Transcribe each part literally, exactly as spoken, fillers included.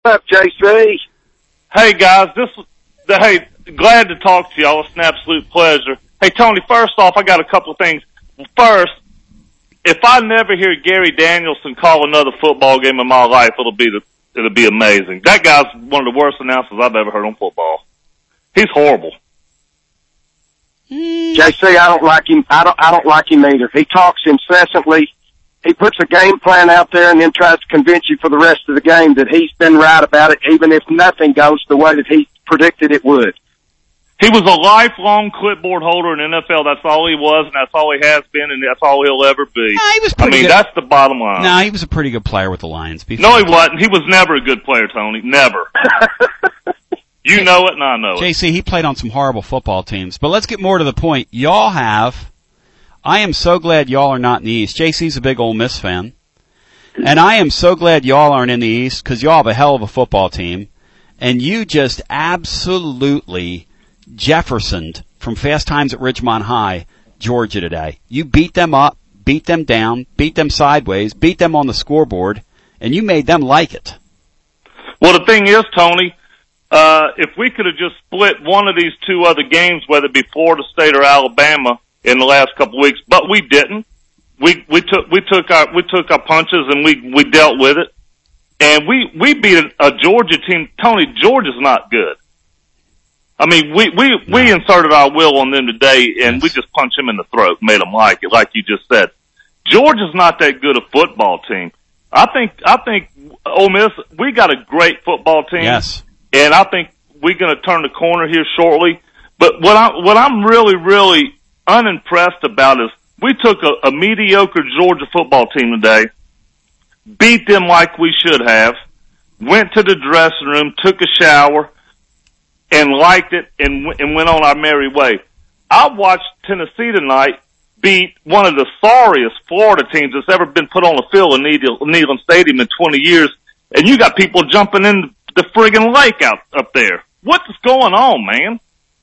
What's up, J C? Hey, guys. This, hey, glad to talk to y'all. It's an absolute pleasure. Hey, Tony, first off, I got a couple of things. First, if I never hear Gary Danielson call another football game in my life, it'll be the, it'll be amazing. That guy's one of the worst announcers I've ever heard on football. He's horrible. Mm. J C, I don't like him. I don't, I don't like him either. He talks incessantly. He puts a game plan out there and then tries to convince you for the rest of the game that he's been right about it, even if nothing goes the way that he predicted it would. He was a lifelong clipboard holder in the N F L. That's all he was, and that's all he has been, and that's all he'll ever be. No, he was I mean, good. That's the bottom line. No, he was a pretty good player with the Lions. Before. No, he wasn't. He was never a good player, Tony. Never. You know it, and I know it. J C, he played on some horrible football teams. But let's get more to the point. Y'all have... I am so glad y'all are not in the East. J C's a big Ole Miss fan. And I am so glad y'all aren't in the East, because y'all have a hell of a football team. And you just absolutely... Jeffersoned from Fast Times at Ridgemont High, Georgia today. You beat them up, beat them down, beat them sideways, beat them on the scoreboard, and you made them like it. Well, the thing is, Tony, uh, if we could have just split one of these two other games, whether it be Florida State or Alabama, in the last couple of weeks, but we didn't. We we took we took our we took our punches and we we dealt with it, and we we beat a, a Georgia team. Tony, Georgia's not good. I mean, we, we, no. we inserted our will on them today, and yes. we just punched them in the throat, made them like it, like you just said. Georgia's not that good a football team. I think, I think Ole Miss, we got a great football team. Yes. And I think we're going to turn the corner here shortly. But what I, what I'm really, really unimpressed about is we took a, a mediocre Georgia football team today, beat them like we should have, went to the dressing room, took a shower, and liked it, and, and went on our merry way. I watched Tennessee tonight beat one of the sorriest Florida teams that's ever been put on the field in Neyland Stadium in twenty years, and you got people jumping in the friggin' lake out up there. What's going on, man?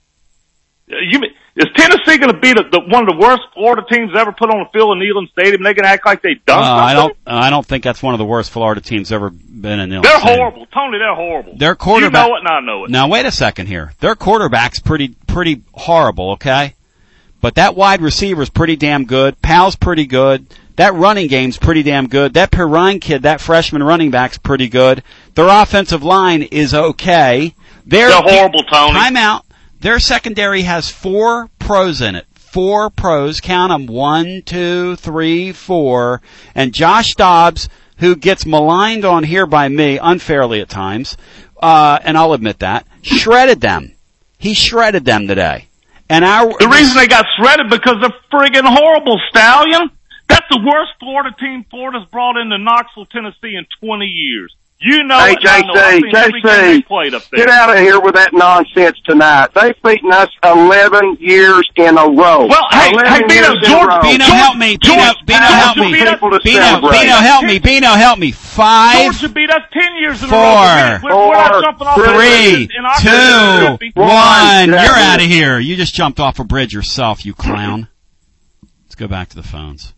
You Is Tennessee going to beat a, the, one of the worst Florida teams ever put on the field in Neyland Stadium? They can act like they done uh, something? I don't. I don't think that's one of the worst Florida teams ever been in Neyland They're Stadium. horrible, Tony. They're horrible. Their quarterback. You know it, and I know it. Now wait a second here. Their quarterback's pretty pretty horrible, okay? But that wide receiver's pretty damn good. Powell's pretty good. That running game's pretty damn good. That Perrine kid, that freshman running back's pretty good. Their offensive line is okay. They're, They're horrible, Tony. Time out. Their secondary has four pros in it. Four pros. Count them. One, two, three, four. And Josh Dobbs, who gets maligned on here by me, unfairly at times, uh, and I'll admit that, shredded them. He shredded them today. And our The reason they got shredded because they're friggin' horrible, Stallion. That's the worst Florida team Florida's brought into Knoxville, Tennessee in twenty years. You know hey, it, J C, I know. J C, played up there. Get out of here with that nonsense tonight. They've beaten us eleven years in a row. Well, hey, hey, Bino, George, Bino, help me. Bino, Bino, help me. Bino, Bino, help me. Bino, help me. Five. Georgia beat us ten years in four, a row. We're, we're not jumping off three, two, two, one. You're out of here. You just jumped off a bridge yourself, you clown. Let's go back to the phones.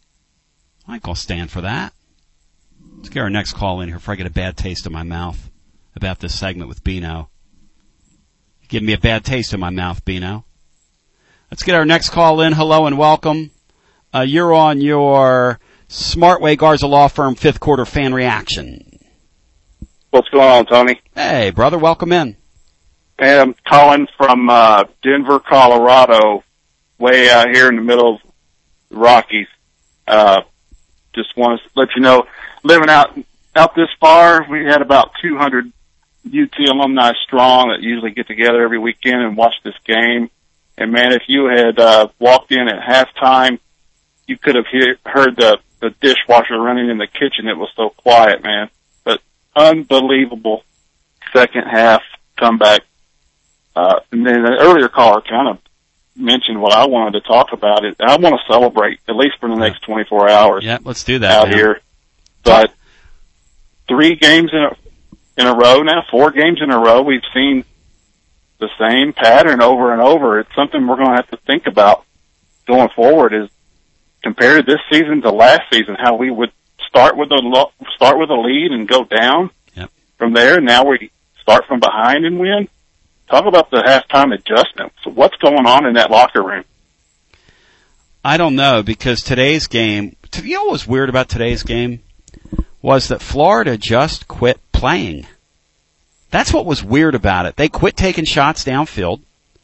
I ain't gonna stand for that. Let's get our next call in here before I get a bad taste in my mouth about this segment with Bino. You're giving me a bad taste in my mouth, Bino. Let's get our next call in. Hello and welcome. Uh, you're on your Smartway Garza Law Firm fifth quarter fan reaction. What's going on, Tony? Hey, brother, welcome in. Hey, I'm calling from uh, Denver, Colorado, way out here in the middle of the Rockies. Uh, just want to let you know, living out out this far, we had about two hundred U T alumni strong that usually get together every weekend and watch this game. And, man, if you had uh, walked in at halftime, you could have hear, heard the, the dishwasher running in the kitchen. It was so quiet, man. But unbelievable second half comeback. Uh, and then the earlier caller kind of mentioned what I wanted to talk about. It. I want to celebrate, at least for the next twenty-four hours. Yeah, let's do that out man. here. But three games in a, in a row now, four games in a row, we've seen the same pattern over and over. It's something we're going to have to think about going forward. Is compared to this season to last season, how we would start with a start with a lead and go down yep. from there, and now we start from behind and win. Talk about the halftime adjustment. So what's going on in that locker room? I don't know, because today's game, you know what was weird about today's game? Was that Florida just quit playing. That's what was weird about it. They quit taking shots downfield.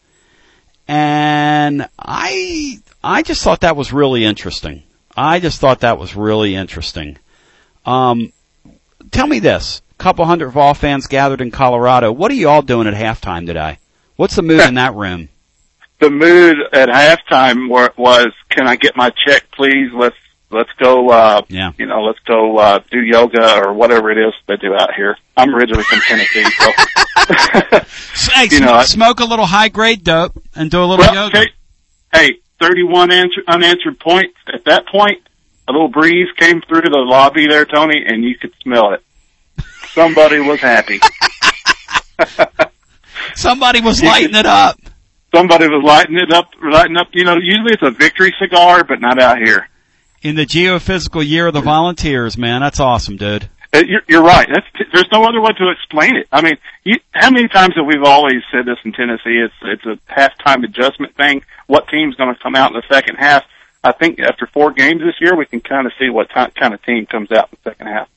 And I, I just thought that was really interesting. I just thought that was really interesting. Um, tell me this. A couple hundred Vol fans gathered in Colorado. What are you all doing at halftime today? What's the mood in that room? The mood at halftime was, can I get my check, please? Let's, let's go, uh, yeah. you know, let's go, uh, do yoga or whatever it is they do out here. I'm originally from Tennessee, so. Hey, you know, smoke a little high-grade dope and do a little well, yoga. Hey, hey, thirty-one answer, unanswered points. At that point, a little breeze came through the lobby there, Tony, and you could smell it. Somebody was happy. Somebody was lighting it up. Somebody was lighting it up, lighting up. You know, usually it's a victory cigar, but not out here. In the geophysical year of the volunteers, man, that's awesome, dude. Uh, you're, you're right. That's, there's no other way to explain it. I mean, you, how many times have we always said this in Tennessee? It's it's a halftime adjustment thing. What team's going to come out in the second half? I think after four games this year, we can kind of see what t- kind of team comes out in the second half.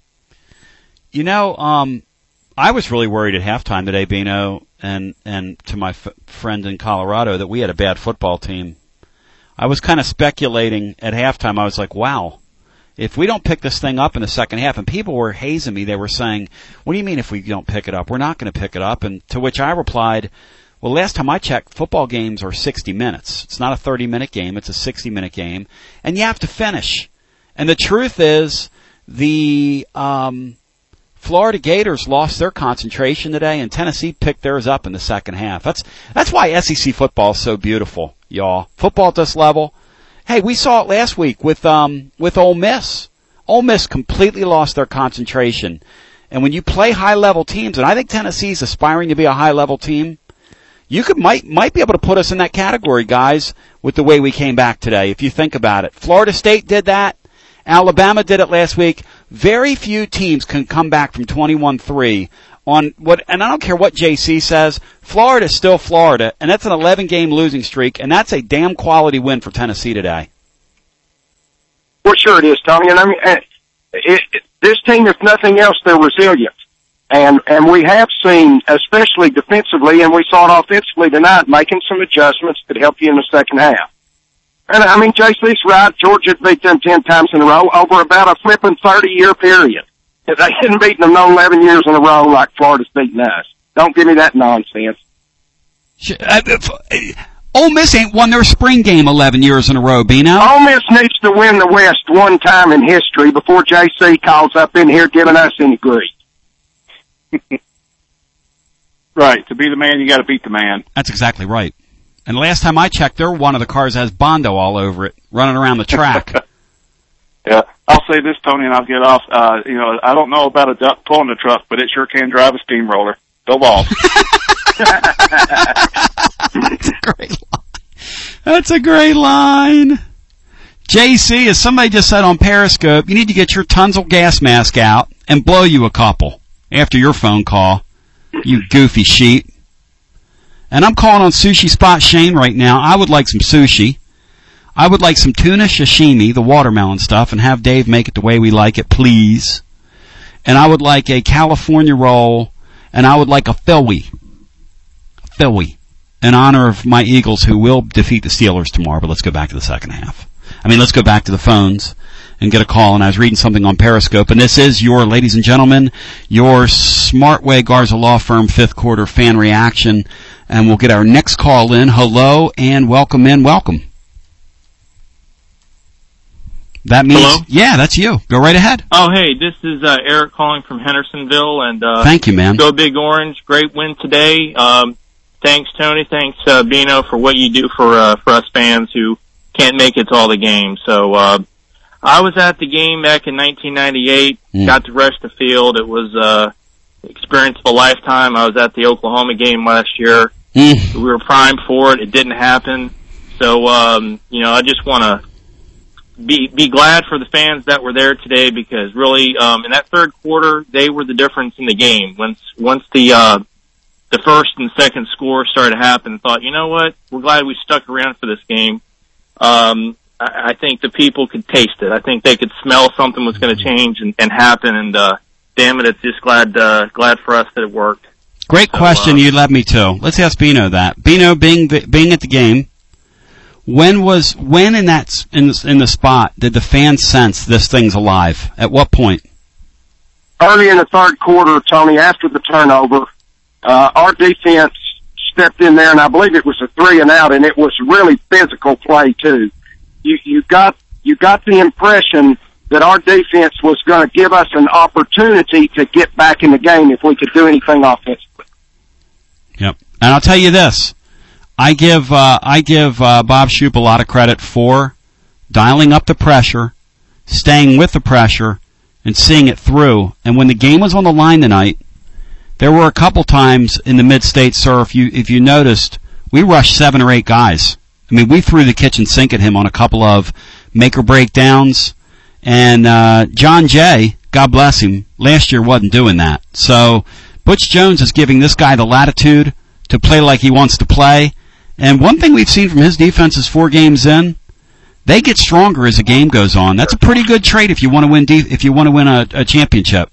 You know, um, I was really worried at halftime today, Bino, and and to my f- friend in Colorado, that we had a bad football team. I was kind of speculating at halftime. I was like, wow, if we don't pick this thing up in the second half, and people were hazing me, they were saying, what do you mean if we don't pick it up? We're not going to pick it up. And to which I replied, well, last time I checked, football games are sixty minutes. It's not a thirty-minute game. It's a sixty-minute game. And you have to finish. And the truth is, the um, Florida Gators lost their concentration today, and Tennessee picked theirs up in the second half. That's that's why S E C football is so beautiful, y'all. Football at this level. Hey, we saw it last week with um with Ole Miss. Ole Miss completely lost their concentration. And when you play high-level teams, and I think Tennessee's aspiring to be a high-level team, you could might might be able to put us in that category, guys, with the way we came back today, if you think about it. Florida State did that. Alabama did it last week. Very few teams can come back from twenty-one three on what, and I don't care what J C says, Florida's still Florida, and that's an eleven-game losing streak, and that's a damn quality win for Tennessee today. Well, sure it is, Tony. And I mean, it, it, this team, if nothing else, they're resilient. And, and we have seen, especially defensively, and we saw it offensively tonight, making some adjustments that help you in the second half. And I mean, J C's right. Georgia beat them ten times in a row over about a flipping thirty-year period. They hadn't beaten them no eleven years in a row like Florida's beaten us. Don't give me that nonsense. Ole Miss ain't won their spring game eleven years in a row, Bino. Ole Miss needs to win the West one time in history before J C calls up in here giving us any grief. Right. To be the man, you got to beat the man. That's exactly right. And the last time I checked, they're one of the cars that has Bondo all over it, running around the track. Yeah. I'll say this, Tony, and I'll get off. Uh, you know, I don't know about a duck pulling the truck, but it sure can drive a steamroller. Go Vols. That's a great line. That's a great line. J C, as somebody just said on Periscope, you need to get your Tunzel gas mask out and blow you a couple after your phone call, you goofy sheep. And I'm calling on Sushi Spot Shane right now. I would like some sushi. I would like some tuna sashimi, the watermelon stuff, and have Dave make it the way we like it, please. And I would like a California roll, and I would like a Philly. A Philly. In honor of my Eagles, who will defeat the Steelers tomorrow. But let's go back to the second half. I mean, let's go back to the phones and get a call. And I was reading something on Periscope, and this is your, ladies and gentlemen, your Smartway Garza Law Firm fifth quarter fan reaction. And we'll get our next call in. Hello and welcome in. Welcome. That means, hello? Yeah, that's you. Go right ahead. Oh, hey, this is uh, Eric calling from Hendersonville, and uh, thank you, man. Go Big Orange! Great win today. Um, thanks, Tony. Thanks, uh, Bino, for what you do for uh, for us fans who can't make it to all the games. So uh, I was at the game back in nineteen ninety-eight. Mm. Got to rush the field. It was uh, experience of a lifetime. I was at the Oklahoma game last year. Mm. We were primed for it. It didn't happen. So um, you know, I just want to be be glad for the fans that were there today, because really, um, in that third quarter, they were the difference in the game. Once once the uh, the first and second score started to happen, thought, you know what, we're glad we stuck around for this game. Um, I, I think the people could taste it. I think they could smell something was going to change and, and happen. And uh, damn it, it's just glad uh, glad for us that it worked. Great so, question. Uh, you led me to. Let's ask Bino that. Bino, being being at the game. When was when in that in the, in the spot did the fans sense this thing's alive? At what point? Early in the third quarter, Tony, after the turnover, uh, our defense stepped in there, and I believe it was a three and out, and it was really physical play too. You you got you got the impression that our defense was going to give us an opportunity to get back in the game if we could do anything offensively. Yep, and I'll tell you this. I give uh, I give uh, Bob Shoop a lot of credit for dialing up the pressure, staying with the pressure, and seeing it through. And when the game was on the line tonight, there were a couple times in the mid-state, sir, if you if you noticed, we rushed seven or eight guys. I mean, we threw the kitchen sink at him on a couple of make-or-break downs. And uh, John Jay, God bless him, last year wasn't doing that. So Butch Jones is giving this guy the latitude to play like he wants to play. And one thing we've seen from his defense is four games in, they get stronger as the game goes on. That's a pretty good trait if you want to win de- if you want to win a, a championship.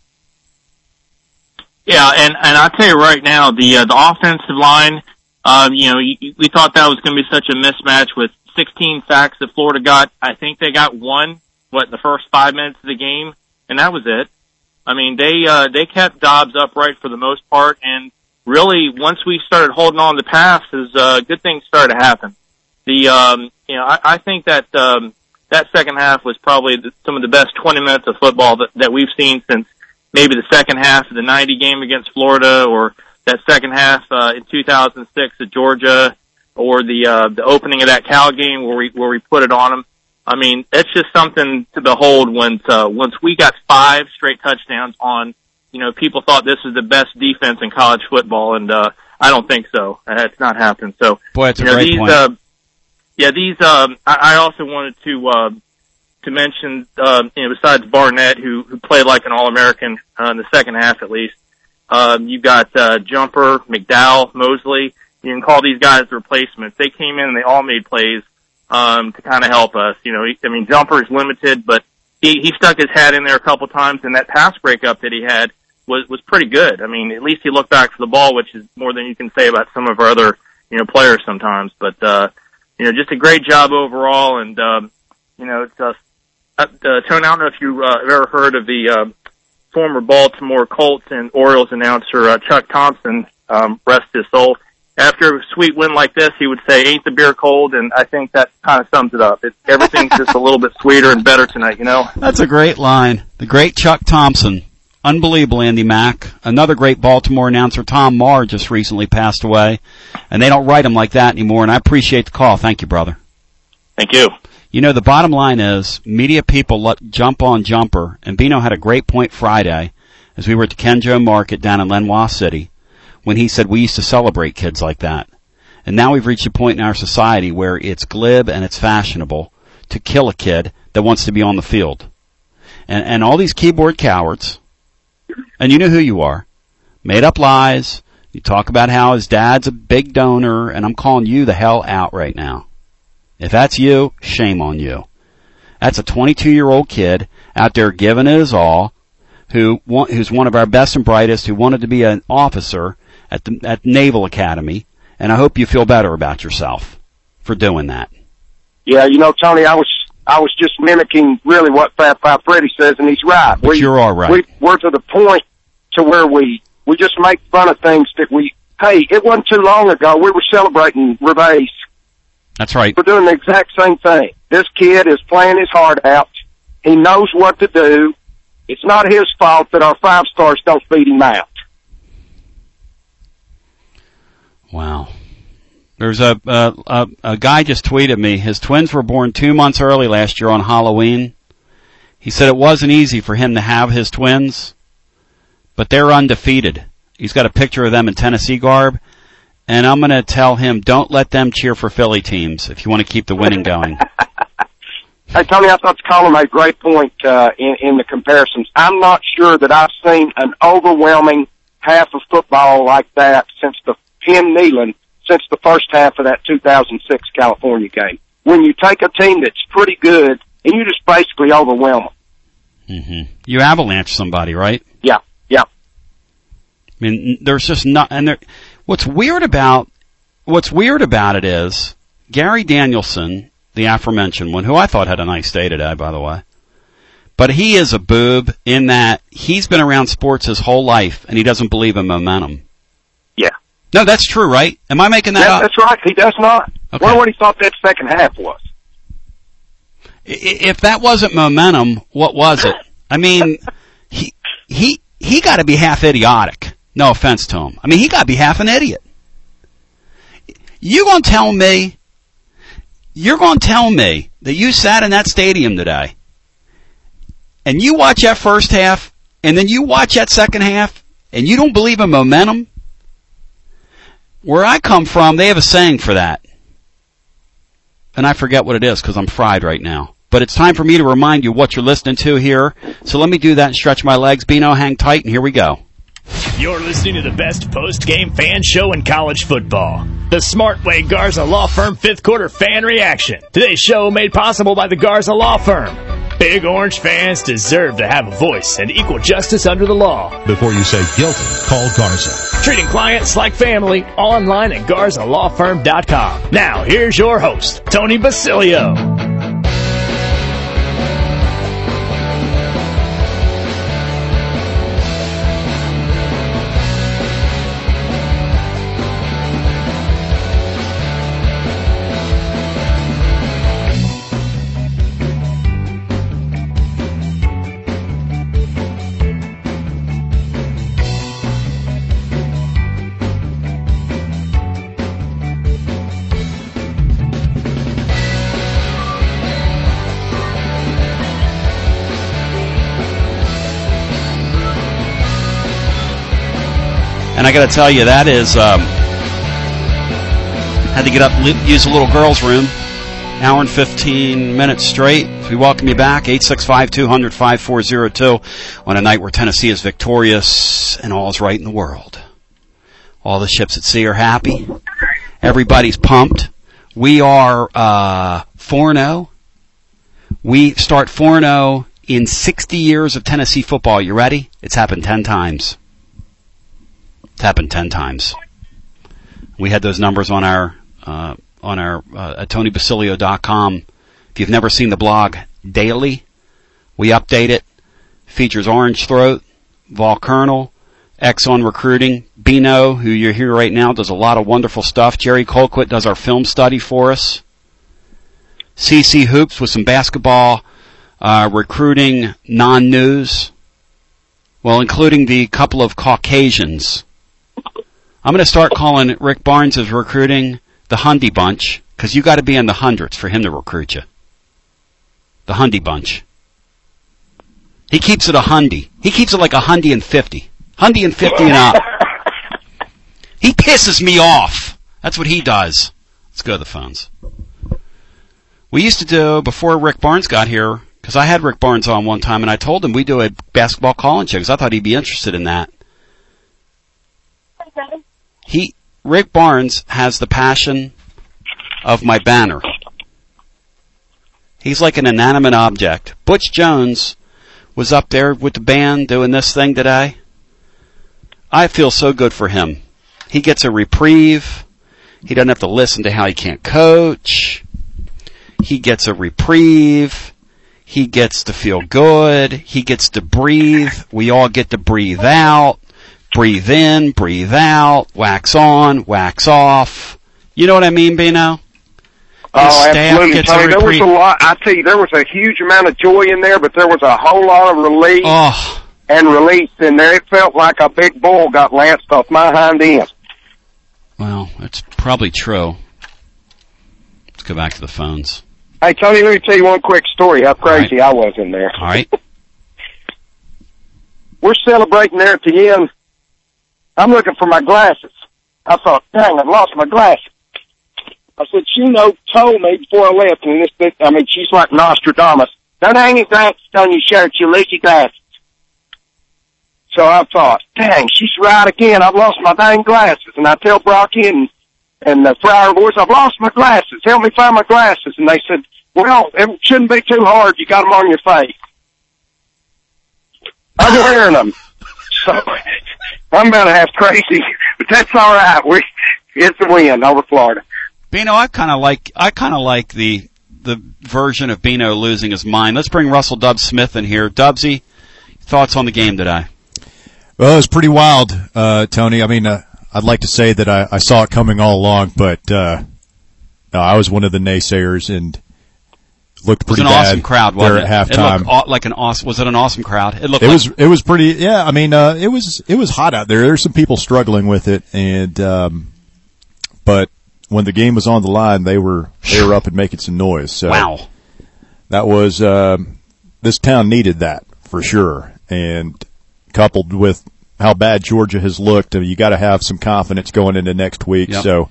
Yeah, and and I'll tell you right now, the uh, the offensive line, um, you know, you, we thought that was going to be such a mismatch with sixteen sacks that Florida got. I think they got one, what, in the first five minutes of the game, and that was it. I mean, they uh, they kept Dobbs upright for the most part, and really, once we started holding on to passes, uh, good things started to happen. The, um, you know, I, I think that, um, that second half was probably the, some of the best twenty minutes of football that, that we've seen since maybe the second half of the ninety game against Florida, or that second half, uh, in two thousand six at Georgia, or the, uh, the opening of that Cal game where we, where we put it on them. I mean, it's just something to behold once, uh, once we got five straight touchdowns on. You know, people thought this was the best defense in college football, and uh, I don't think so. It's not happened. So, boy, it's a you know, great these, point. Uh, yeah, these. Um, I, I also wanted to uh, to mention, uh, you know, besides Barnett, who who played like an All-American uh, in the second half at least. Um, you got uh, Jumper, McDowell, Mosley. You can call these guys replacements. They came in and they all made plays um, to kind of help us. You know, he, I mean, Jumper is limited, but he he stuck his head in there a couple times, and that pass breakup that he had was was pretty good. I mean, at least he looked back for the ball, which is more than you can say about some of our other, you know, players sometimes. But, uh, you know, just a great job overall. And, um, you know, it's, uh, uh, Tony, I don't know if you, uh, have ever heard of the, uh, former Baltimore Colts and Orioles announcer, uh, Chuck Thompson, um, rest his soul. After a sweet win like this, he would say, "Ain't the beer cold?" And I think that kind of sums it up. It, everything's just a little bit sweeter and better tonight, you know? That's a great line. The great Chuck Thompson. Unbelievable, Andy Mack. Another great Baltimore announcer, Tom Marr, just recently passed away. And they don't write him like that anymore, and I appreciate the call. Thank you, brother. Thank you. You know, the bottom line is, media people let jump on Jumper, and Bino had a great point Friday as we were at the Kenjo Market down in Lenoir City when he said we used to celebrate kids like that. And now we've reached a point in our society where it's glib and it's fashionable to kill a kid that wants to be on the field. And, and all these keyboard cowards, and you know who you are, made up lies. You talk about how his dad's a big donor, and I'm calling you the hell out right now. If that's you, shame on you. That's a twenty-two-year-old kid out there giving it his all, who who's one of our best and brightest, who wanted to be an officer at the at Naval Academy, and I hope you feel better about yourself for doing that. Yeah, you know, Tony, I was I was just mimicking really what Fat Five Freddy says, and he's right. But we, you're all right. We, we're to the point to where we we just make fun of things that we. Hey, it wasn't too long ago we were celebrating Gervais. That's right. We're doing the exact same thing. This kid is playing his heart out. He knows what to do. It's not his fault that our five stars don't beat him out. Wow. There's a, a, a, a guy just tweeted me. His twins were born two months early last year on Halloween. He said it wasn't easy for him to have his twins, but they're undefeated. He's got a picture of them in Tennessee garb. And I'm going to tell him, don't let them cheer for Philly teams if you want to keep the winning going. Hey, Tony, I thought the caller made a great point uh, in, in the comparisons. I'm not sure that I've seen an overwhelming half of football like that since the Penn Neyland, since the first half of that two thousand six California game. When you take a team that's pretty good and you just basically overwhelm them. Mm-hmm. You avalanche somebody, right? Yeah, yeah. I mean, there's just not, and there, what's weird about, what's weird about it is Gary Danielson, the aforementioned one, who I thought had a nice day today, by the way. But he is a boob in that he's been around sports his whole life, and he doesn't believe in momentum. Yeah. No, that's true, right? Am I making that yeah, up? That's right. He does not. Okay. Wonder what he thought that second half was. If that wasn't momentum, what was it? I mean, he he he got to be half idiotic. No offense to him. I mean, he got to be half an idiot. You gonna tell me? You're gonna tell me that you sat in that stadium today, and you watch that first half, and then you watch that second half, and you don't believe in momentum? Where I come from, they have a saying for that. And I forget what it is because I'm fried right now. But it's time for me to remind you what you're listening to here. So let me do that and stretch my legs. Bino, hang tight, and here we go. You're listening to the best post-game fan show in college football. The Smartway Garza Law Firm fifth quarter fan reaction. Today's show made possible by the Garza Law Firm. Big Orange fans deserve to have a voice and equal justice under the law. Before you say guilty, call Garza. Treating clients like family, online at garza law firm dot com. Now, here's your host, Tony Basilio. And I got to tell you, that is, um, had to get up, use a little girl's room, hour and fifteen minutes straight. So we welcome you back, eight six five, two hundred, five four zero two, on a night where Tennessee is victorious and all is right in the world. All the ships at sea are happy. Everybody's pumped. We are uh, four and oh. We start four and oh in sixty years of Tennessee football. You ready? It's happened ten times. It's happened ten times. We had those numbers on our uh, on our uh, at tony basilio dot com. If you've never seen the blog daily, we update it. Features Orange Throat, Vol Colonel, X on Recruiting, Bino, who you're here right now, does a lot of wonderful stuff. Jerry Colquitt does our film study for us. C C Hoops with some basketball uh, recruiting non-news, well, including the couple of Caucasians. I'm going to start calling Rick Barnes' recruiting the Hundy Bunch, because you got to be in the hundreds for him to recruit you. The Hundy Bunch. He keeps it a hundy. He keeps it like a hundy and fifty. Hundy and fifty and up. He pisses me off. That's what he does. Let's go to the phones. We used to do, before Rick Barnes got here, because I had Rick Barnes on one time, and I told him we'd do a basketball call-in show, because I thought he'd be interested in that. He, Rick Barnes has the passion of my banner. He's like an inanimate object. Butch Jones was up there with the band doing this thing today. I feel so good for him. He gets a reprieve. He doesn't have to listen to how he can't coach. He gets a reprieve. He gets to feel good. He gets to breathe. We all get to breathe out. Breathe in, breathe out, wax on, wax off. You know what I mean, Bino? Oh, absolutely, Tony. There was a lot. I tell you, there was a huge amount of joy in there, but there was a whole lot of relief oh. and release in there. It felt like a big bull got lanced off my hind end. Well, it's probably true. Let's go back to the phones. Hey, Tony, let me tell you one quick story, how crazy right. I was in there. All right. We're celebrating there at the end. I'm looking for my glasses. I thought, dang, I've lost my glasses. I said, Chino told me before I left, and this, this I mean, she's like Nostradamus. Don't hang your glasses on your shirt, you'll lose your glasses. So I thought, dang, she's right again. I've lost my dang glasses. And I tell Brocky and, and the Friar boys, I've lost my glasses. Help me find my glasses. And they said, well, it shouldn't be too hard. You got them on your face. I'm wearing them. So I'm about to have crazy, but that's all right. We, it's a win over Florida. Bino, I kind of like, I kind of like the, the version of Bino losing his mind. Let's bring Russell Dubs Smith in here. Dubsy, thoughts on the game today? Well, it was pretty wild, uh, Tony. I mean, uh, I'd like to say that I, I saw it coming all along, but, uh, no, I was one of the naysayers and looked pretty bad. It was an awesome crowd, wasn't there it? at halftime. It looked like an awesome, was it an awesome crowd? It looked it like, was, it was pretty, yeah, I mean, uh, it was, it was hot out there. There's some people struggling with it and, um, but when the game was on the line, they were, they were up and making some noise. So wow. That was, um, this town needed that for sure. And, coupled with how bad Georgia has looked, you got to have some confidence going into next week. Yep. So,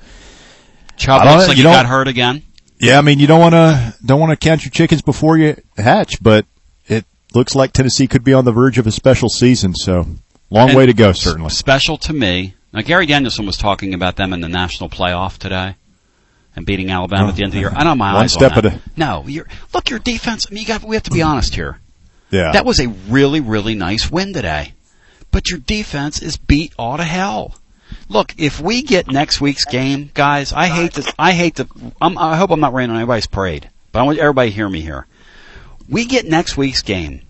Chubb looks like he got hurt again. Yeah, I mean, you don't want to don't want to count your chickens before you hatch, but it looks like Tennessee could be on the verge of a special season. So, long And way to go, certainly. Special to me. Now, Gary Danielson was talking about them in the national playoff today and beating Alabama Oh, at the end of the year. I know my one eyes step on that. at a- No, you're, look, your defense. I mean, you got. We have to be honest here. Yeah, That was a really, really nice win today. But your defense is beat all to hell. Look, if we get next week's game, guys, I hate this. I hate the. I'm, I hope I'm not raining on anybody's parade, but I want everybody to hear me here. We get next week's game,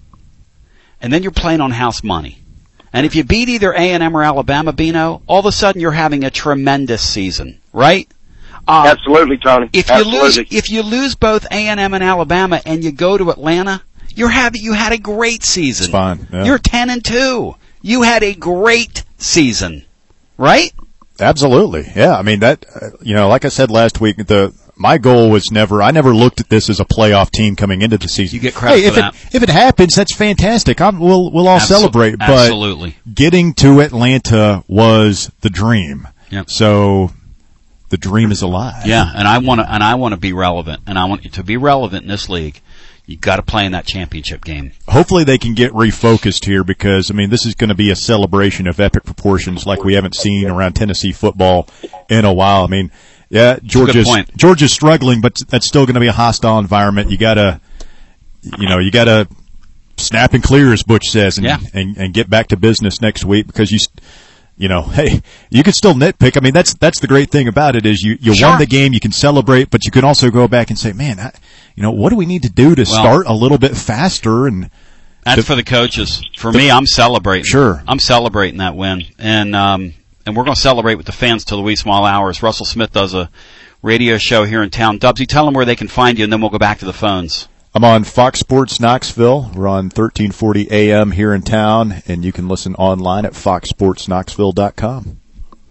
and then you're playing on house money. And if you beat either A and M or Alabama, Bino, all of a sudden you're having a tremendous season, right? Um, Absolutely, Tony. If Absolutely. you lose, if you lose both A and M and Alabama, and you go to Atlanta, you're having you had a great season. It's fine. Yeah. You're ten and two. You had a great season, right? Absolutely. Yeah, I mean that. Uh, you know, like I said last week, the my goal was never. I never looked at this as a playoff team coming into the season. You get credit hey, for if that. It, if it happens, that's fantastic. I'm, we'll we'll all Absol- celebrate. But absolutely. Getting to Atlanta was the dream. Yep. So the dream is alive. Yeah, and I want to and I want to be relevant, and I want you to be relevant in this league. You got to play in that championship game. Hopefully they can get refocused here because, I mean, this is going to be a celebration of epic proportions like we haven't seen around Tennessee football in a while. I mean, yeah, Georgia's, Georgia's struggling, but that's still going to be a hostile environment. You got to, you know, you got to snap and clear, as Butch says, and, yeah. and, and get back to business next week because you, you know, hey, you can still nitpick. I mean, that's that's the great thing about it is you, you sure. won the game, you can celebrate, but you can also go back and say, man, I, you know, what do we need to do to well, start a little bit faster? And that's the, for the coaches. For the, me, I'm celebrating. Sure, I'm celebrating that win, and um, and we're going to celebrate with the fans till the wee small hours. Russell Smith does a radio show here in town. Dubsy, tell them where they can find you, and then we'll go back to the phones. I'm on Fox Sports Knoxville. We're on thirteen forty A M here in town, and you can listen online at fox sports knoxville dot com.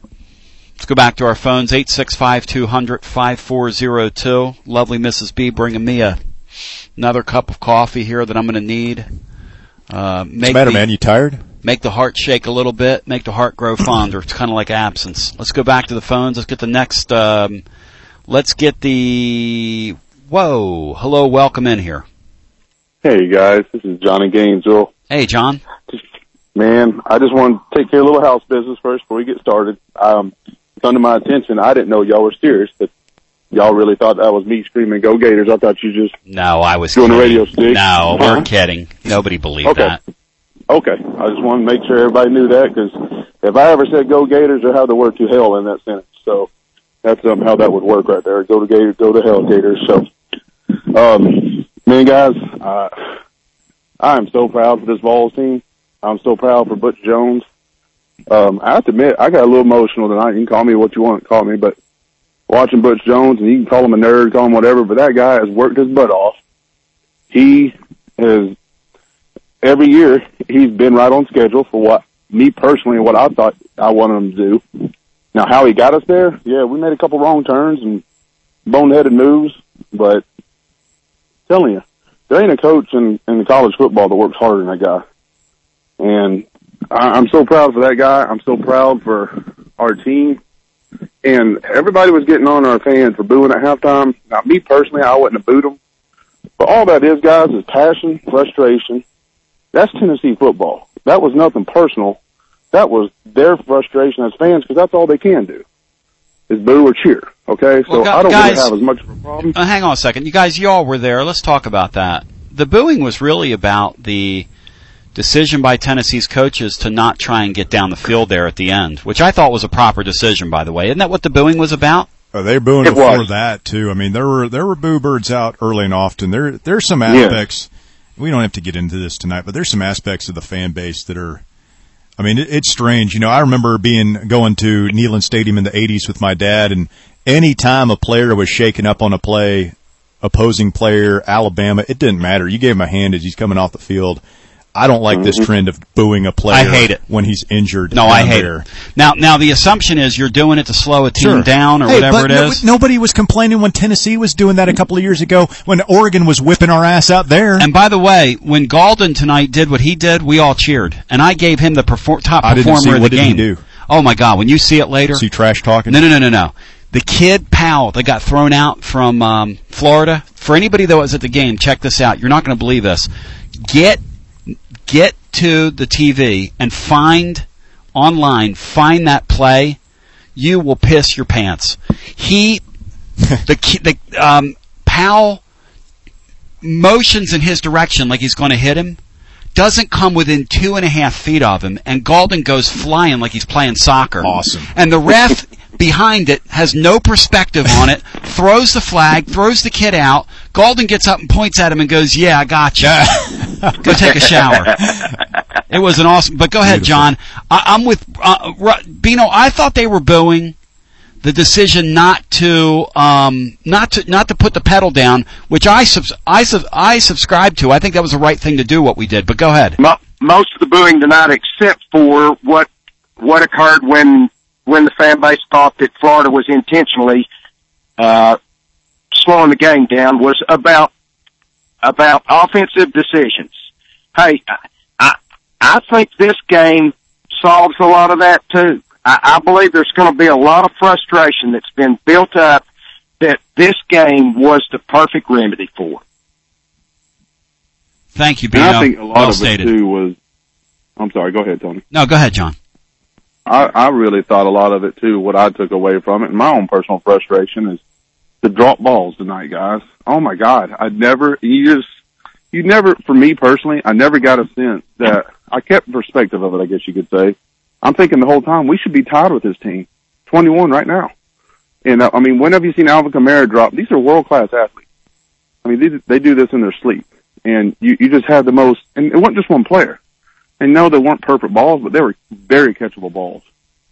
Let's go back to our phones, eight six five, two hundred, five four zero two. Lovely Missus B bringing me a, another cup of coffee here that I'm going to need. Uh, What's the matter, the, man? You tired? Make the heart shake a little bit, make the heart grow fonder. It's kind of like absence. Let's go back to the phones. Let's get the next, um, let's get the... Whoa. Hello, welcome in here. Hey, guys. This is John in Gainesville. Hey, John. Man, I just want to take care of a little house business first before we get started. Um, it's under my attention. I didn't know y'all were serious, but y'all really thought that was me screaming, "Go Gators." I thought you just... No, I was doing kidding. a radio stick. No, huh? we're kidding. Nobody believed okay. that. Okay. I just wanted to make sure everybody knew that, because if I ever said "Go Gators," I'd have the word "to hell" in that sentence. So that's um, how that would work right there. Go to Gators, go to hell, Gators. So... Um, man, guys, uh, I am so proud for this Vols team. I'm so proud for Butch Jones. Um, I have to admit, I got a little emotional tonight. You can call me what you want to call me, but watching Butch Jones, and you can call him a nerd, call him whatever, but that guy has worked his butt off. He has, every year, he's been right on schedule for what, me personally, what I thought I wanted him to do. Now, how he got us there, yeah, we made a couple wrong turns and boneheaded moves, but telling you, there ain't a coach in, in college football that works harder than that guy. And I, I'm so proud for that guy. I'm so proud for our team. And everybody was getting on our fans for booing at halftime. Now, me personally, I wouldn't have booed them. But all that is, guys, is passion, frustration. That's Tennessee football. That was nothing personal. That was their frustration as fans, because that's all they can do, is boo or cheer. Okay? So well, I don't guys, really have as much of a problem. Uh, hang on a second. You guys, you all were there. Let's talk about that. The booing was really about the decision by Tennessee's coaches to not try and get down the field there at the end, which I thought was a proper decision, by the way. Isn't that what the booing was about? Oh, they were booing it before was. that too. I mean, there were there were boo birds out early and often. There there's some aspects. Yeah. We don't have to get into this tonight, but there's some aspects of the fan base that are. I mean, it, it's strange. You know, I remember being going to Neyland Stadium in the eighties with my dad, and any time a player was shaking up on a play, opposing player, Alabama, it didn't matter. You gave him a hand as he's coming off the field. I don't like this trend of booing a player. I hate it when he's injured. No, I hate there. it. Now, now the assumption is you're doing it to slow a team Sure. down or hey, whatever but it no, is. Nobody was complaining when Tennessee was doing that a couple of years ago when Oregon was whipping our ass out there. And by the way, when Galden tonight did what he did, we all cheered, and I gave him the perfor- top I didn't performer see, of the what did game. He do? Oh my God! When you see it later, see trash talking. No, no, no, no, no. The kid Powell that got thrown out from um, Florida. For anybody that was at the game, check this out. You're not going to believe this. Get get to the T V and find online, find that play. You will piss your pants. He, the the um, Powell motions in his direction like he's going to hit him. Doesn't come within two and a half feet of him, and Galden goes flying like he's playing soccer. Awesome. And the ref behind it has no perspective on it, throws the flag, throws the kid out. Galden gets up and points at him and goes, yeah, I got you. Go take a shower. It was an awesome, but go ahead, John. I, I'm with, uh, Bino, I thought they were booing the decision not to, um, not to, not to put the pedal down, which I, subs- I, sub- I subscribe to. I think that was the right thing to do, what we did, but go ahead. Most of the booing tonight, except for what, what occurred when, when the fan base thought that Florida was intentionally, uh, slowing the game down, was about, about offensive decisions. Hey, I, I think this game solves a lot of that too. I, I believe there's going to be a lot of frustration that's been built up that this game was the perfect remedy for. Thank you, Bino. And I think a lot well of stated. it too was, I'm sorry, go ahead, Tony. No, go ahead, John. I, I really thought a lot of it too, what I took away from it, and my own personal frustration is the drop balls tonight, guys. Oh my God. I never, you just, you never, for me personally, I never got a sense that, I kept perspective of it, I guess you could say. I'm thinking the whole time, we should be tied with this team. twenty-one right now. And, uh, I mean, when have you seen Alvin Kamara drop? These are world-class athletes. I mean, they, they do this in their sleep. And you, you just had the most, and it wasn't just one player. And no, they weren't perfect balls, but they were very catchable balls.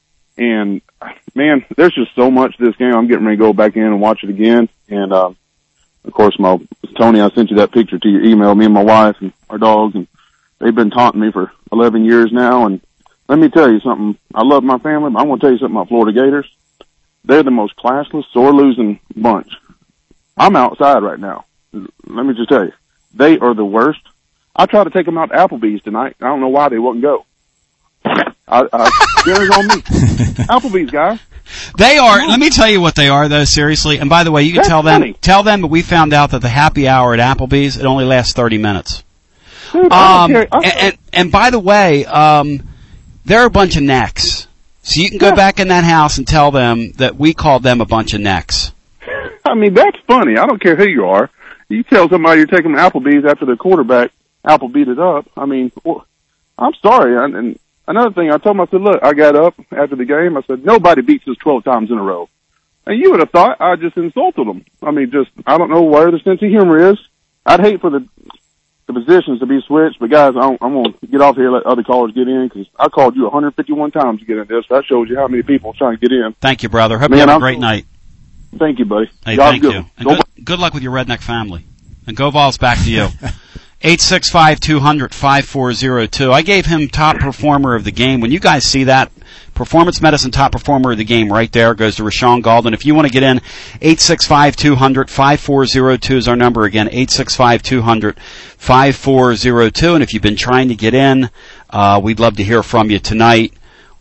And, man, there's just so much to this game. I'm getting ready to go back in and watch it again. And, uh, of course, my, Tony, I sent you that picture to your email, me and my wife and our dogs, and they've been taunting me for eleven years now. And let me tell you something. I love my family, but I want to tell you something about Florida Gators. They're the most classless, sore-losing bunch. I'm outside right now. Let me just tell you. They are the worst. I tried to take them out to Applebee's tonight. I don't know why they wouldn't go. I, I, dinner's on me. Applebee's, guys. They are, let me tell you what they are, though, seriously. And by the way, you can That's tell them, funny. tell them that we found out that the happy hour at Applebee's, it only lasts thirty minutes. Dude, I Um, don't care. and, I- and, and by the way, um, they're a bunch of necks. So you can go Yeah. back in that house and tell them that we called them a bunch of necks. I mean, that's funny. I don't care who you are. You tell somebody you're taking Applebee's after the quarterback, Apple beat it up. I mean, well, I'm sorry. And, and another thing, I told him, I said, look, I got up after the game. I said, nobody beats us twelve times in a row. And you would have thought I just insulted them. I mean, just, I don't know where the sense of humor is. I'd hate for the the positions to be switched, but guys, I'm, I'm going to get off here and let other callers get in, because I called you one hundred fifty-one times to get in this. That shows you how many people are trying to get in. Thank you, brother. Hope Man, you have a I'm great so- night. Thank you, buddy. Hey, Y'all thank good. you. And Go good, good luck with your redneck family. And go Vols, back to you. eight six five, two hundred, five four zero two. I gave him top performer of the game. When you guys see that, Performance Medicine top performer of the game right there goes to Rashawn Galden. If you want to get in, eight six five, two hundred, five four zero two is our number again, eight six five, two hundred, five four zero two. And if you've been trying to get in, uh, we'd love to hear from you tonight.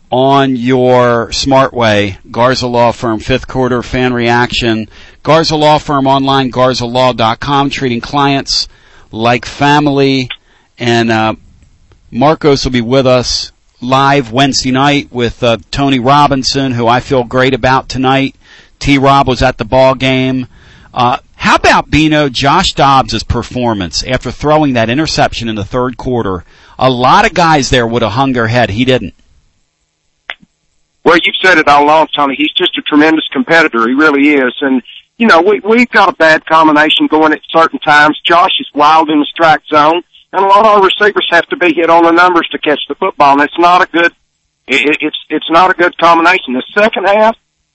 on your Smartway, Garza Law Firm, fifth quarter fan reaction. Garza Law Firm online, garza law dot com, treating clients like family. And uh, Marcos will be with us live Wednesday night with uh, Tony Robinson, who I feel great about tonight. T-Rob was at the ball game. Uh, how about, Bino, Josh Dobbs' performance after throwing that interception in the third quarter? A lot of guys there would have hung their head. He didn't. Well, you've said it all along, Tony. He's just a tremendous competitor. He really is. And, you know, we, we've got a bad combination going at certain times. Josh is wild in the strike zone, and a lot of our receivers have to be hit on the numbers to catch the football, and it's not a good, it, it's, it's not a good combination. The second half,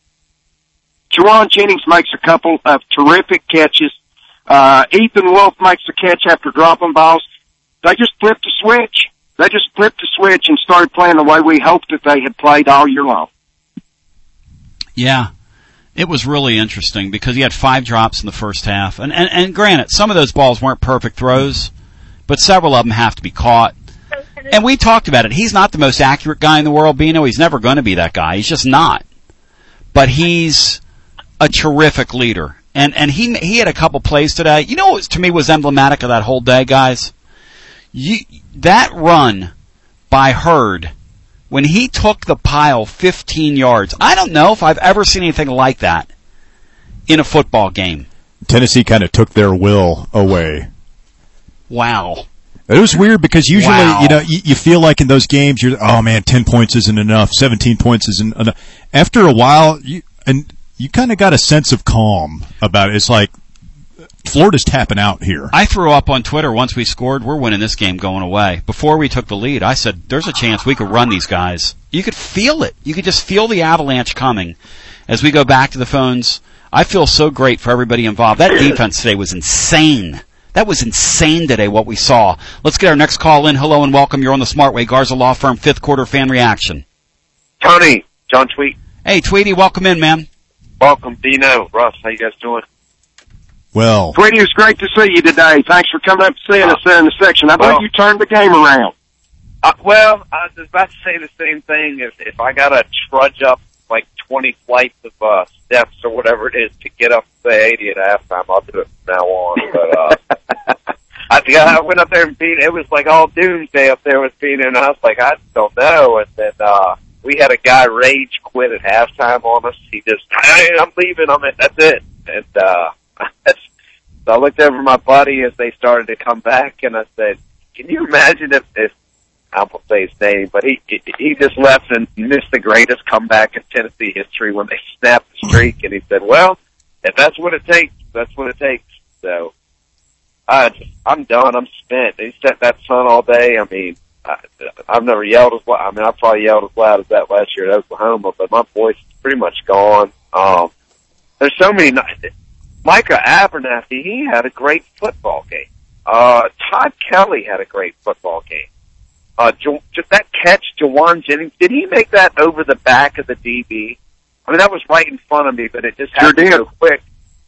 Juwan Jennings makes a couple of terrific catches. Uh, Ethan Wolf makes a catch after dropping balls. They just flipped the switch. They just flipped the switch and started playing the way we hoped that they had played all year long. Yeah. It was really interesting because he had five drops in the first half. And, and, and granted, some of those balls weren't perfect throws, but several of them have to be caught. And we talked about it. He's not the most accurate guy in the world, Bino. He's never going to be that guy. He's just not. But he's a terrific leader. And, and he, he had a couple plays today. You know what to me was emblematic of that whole day, guys? You, that run by Hurd, when he took the pile fifteen yards, I don't know if I've ever seen anything like that in a football game. Tennessee kind of took their will away. Wow. It was weird because usually, wow. you know, you, you feel like in those games, you're, oh man, ten points isn't enough, seventeen points isn't enough. After a while, you, and you kind of got a sense of calm about it. It's like, Florida's tapping out here. I threw up on Twitter once we scored, we're winning this game going away. Before we took the lead, I said, there's a chance we could run these guys. You could feel it. You could just feel the avalanche coming. As we go back to the phones, I feel so great for everybody involved. That defense today was insane. That was insane today, what we saw. Let's get our next call in. Hello and welcome. You're on the Smartway, Garza Law Firm, fifth quarter fan reaction. Tony, John Tweet. Hey, Tweety, welcome in, man. Welcome, Dino. Russ, how you guys doing? Well, Tweety, it was great to see you today. Thanks for coming up and seeing uh, us there in the section. I well, believe you turned the game around. Uh, well, I was about to say the same thing. If, if I got to trudge up like twenty flights of uh, steps or whatever it is to get up to say eighty at halftime, I'll do it from now on. But uh, I, I went up there and beat. It was like all doomsday up there with Pino, and I was like, I just don't know. And then uh, we had a guy rage quit at halftime on us. He just, hey, I'm leaving. I'm in. That's it. And uh, so I looked over at my buddy as they started to come back, and I said, can you imagine if, if I won't say his name, but he he just left and missed the greatest comeback in Tennessee history when they snapped the streak, and he said, well, if that's what it takes, that's what it takes. So I just, I'm done. I'm spent. He set that sun all day. I mean, I, I've never yelled as loud. I mean, I probably yelled as loud as that last year at Oklahoma, but my voice is pretty much gone. Um, there's so many. Micah Abernathy, he had a great football game. Uh, Todd Kelly had a great football game. Uh, jo- that catch, Juwan Jennings, did he make that over the back of the D B? I mean, that was right in front of me, but it just happened sure so quick.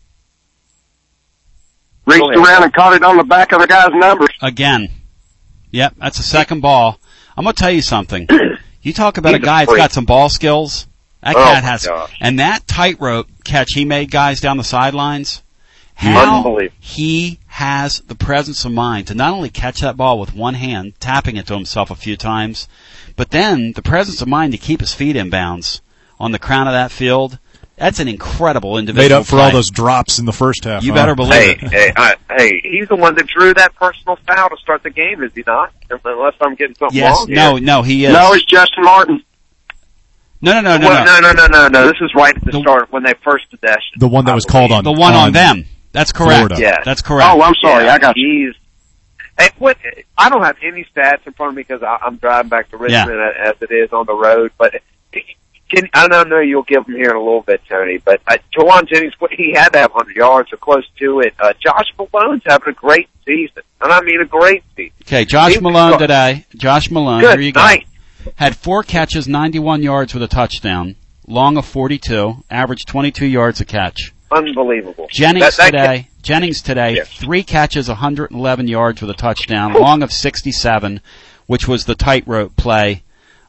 Reached around and caught it on the back of the guy's numbers. Again. Yep, that's the second ball. I'm going to tell you something. You talk about He's a guy a that's got some ball skills. That oh cat has, gosh. and that tightrope catch he made guys down the sidelines, how he has the presence of mind to not only catch that ball with one hand, tapping it to himself a few times, but then the presence of mind to keep his feet in bounds on the crown of that field. That's an incredible individual made up for play. all those drops in the first half. You huh? better believe Hey, it. hey, I, hey, he's the one that drew that personal foul to start the game, is he not? Unless I'm getting something Yes, wrong here. no, no, he is. No, it's Justin Martin. No, no, no, no, well, no. no, no, no, no, no. This is right at the, The- start when they first possession. The one that was called on The one on, on them. That's correct. Florida. Yeah. That's correct. Oh, I'm sorry. Yeah, I got you. he's, hey, what, I don't have any stats in front of me because I, I'm driving back to Richmond Yeah. as it is on the road. But can, I don't know you'll give him here in a little bit, Tony. But uh, Juwan Jennings, he had to have one hundred yards or close to it. Uh, Josh Malone's having a great season, and I mean a great season. Okay, Josh He- Malone today. Josh Malone. Good Here you go. night. Had four catches, ninety-one yards with a touchdown. Long of forty-two. Averaged twenty-two yards a catch. Unbelievable. Jennings That- that today. kid- Jennings today. Yes. Three catches, one hundred eleven yards with a touchdown. Long of sixty-seven, which was the tightrope play.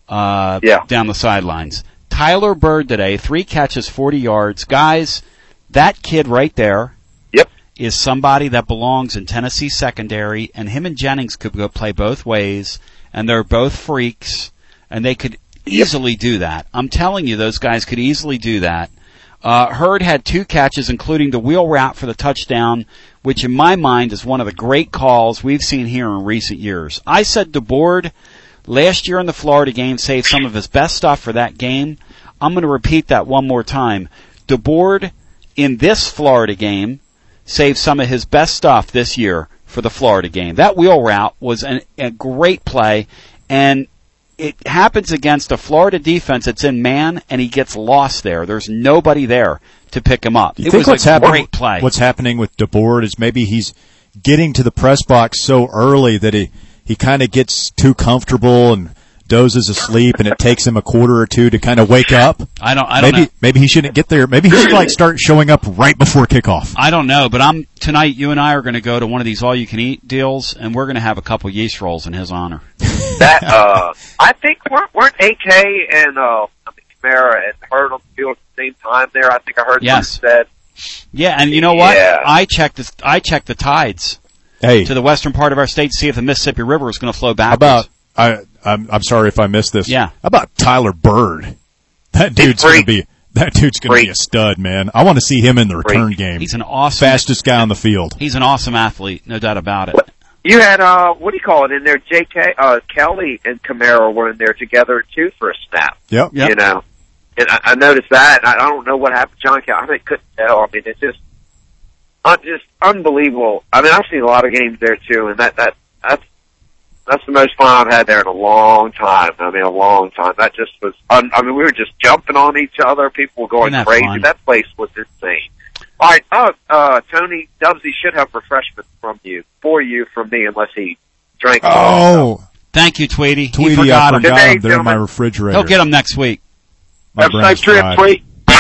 uh, yeah. down the sidelines. Tyler Bird today, three catches, forty yards. Guys, that kid right there yep. is somebody that belongs in Tennessee secondary, and him and Jennings could go play both ways, and they're both freaks, and they could easily yep. do that. I'm telling you, those guys could easily do that. Uh, Hurd had two catches, including the wheel route for the touchdown, which in my mind is one of the great calls we've seen here in recent years. I said DeBoard last year in the Florida game saved some of his best stuff for that game. I'm going to repeat that one more time. DeBoard in this Florida game saved some of his best stuff this year for the Florida game. That wheel route was an, a great play, and it happens against a Florida defense that's in man, and he gets lost there. There's nobody there to pick him up. You it think was what's a happen- great play. What's happening with DeBoard is maybe he's getting to the press box so early that he, he kind of gets too comfortable and dozes asleep, and it takes him a quarter or two to kind of wake up. I don't. I don't maybe know. maybe he shouldn't get there. Maybe he should like start showing up right before kickoff. I don't know, but I'm tonight. You and I are going to go to one of these all-you-can-eat deals, and we're going to have a couple yeast rolls in his honor. That uh, I think weren't, weren't A K and uh, I mean, Kamara and Hurd on the field at the same time there. I think I heard yes. you said. Yeah, and you know what? Yeah. I checked. The, I checked the tides hey. to the western part of our state to see if the Mississippi River was going to flow backwards. How about? I, I'm, I'm sorry if I missed this. Yeah. How about Tyler Bird? That dude's going to be that dude's going to be a stud, man. I want to see him in the return Freak. game. He's an awesome, fastest guy on the field. He's an awesome athlete, no doubt about it. You had uh, what do you call it in there? J K, uh, Kelly and Kamara were in there together too for a snap. Yep. yep. You know, and I, I noticed that. And I don't know what happened, John Kelly. I mean, couldn't tell. I mean, it's just, uh, just unbelievable. I mean, I've seen a lot of games there too, and that that that's. That's the most fun I've had there in a long time. I mean, a long time. That just was, un- I mean, we were just jumping on each other. People were going that crazy. Fun? That place was insane. All right. Oh, uh, Tony Dubsy should have refreshments from you, for you, from me, unless he drank. Oh. Thank you, Tweety. Tweety, he forgot I him. forgot Good him. day, They're in my gentlemen. refrigerator. He'll get them next week. My Have a brain's safe trip, fried. Tweet.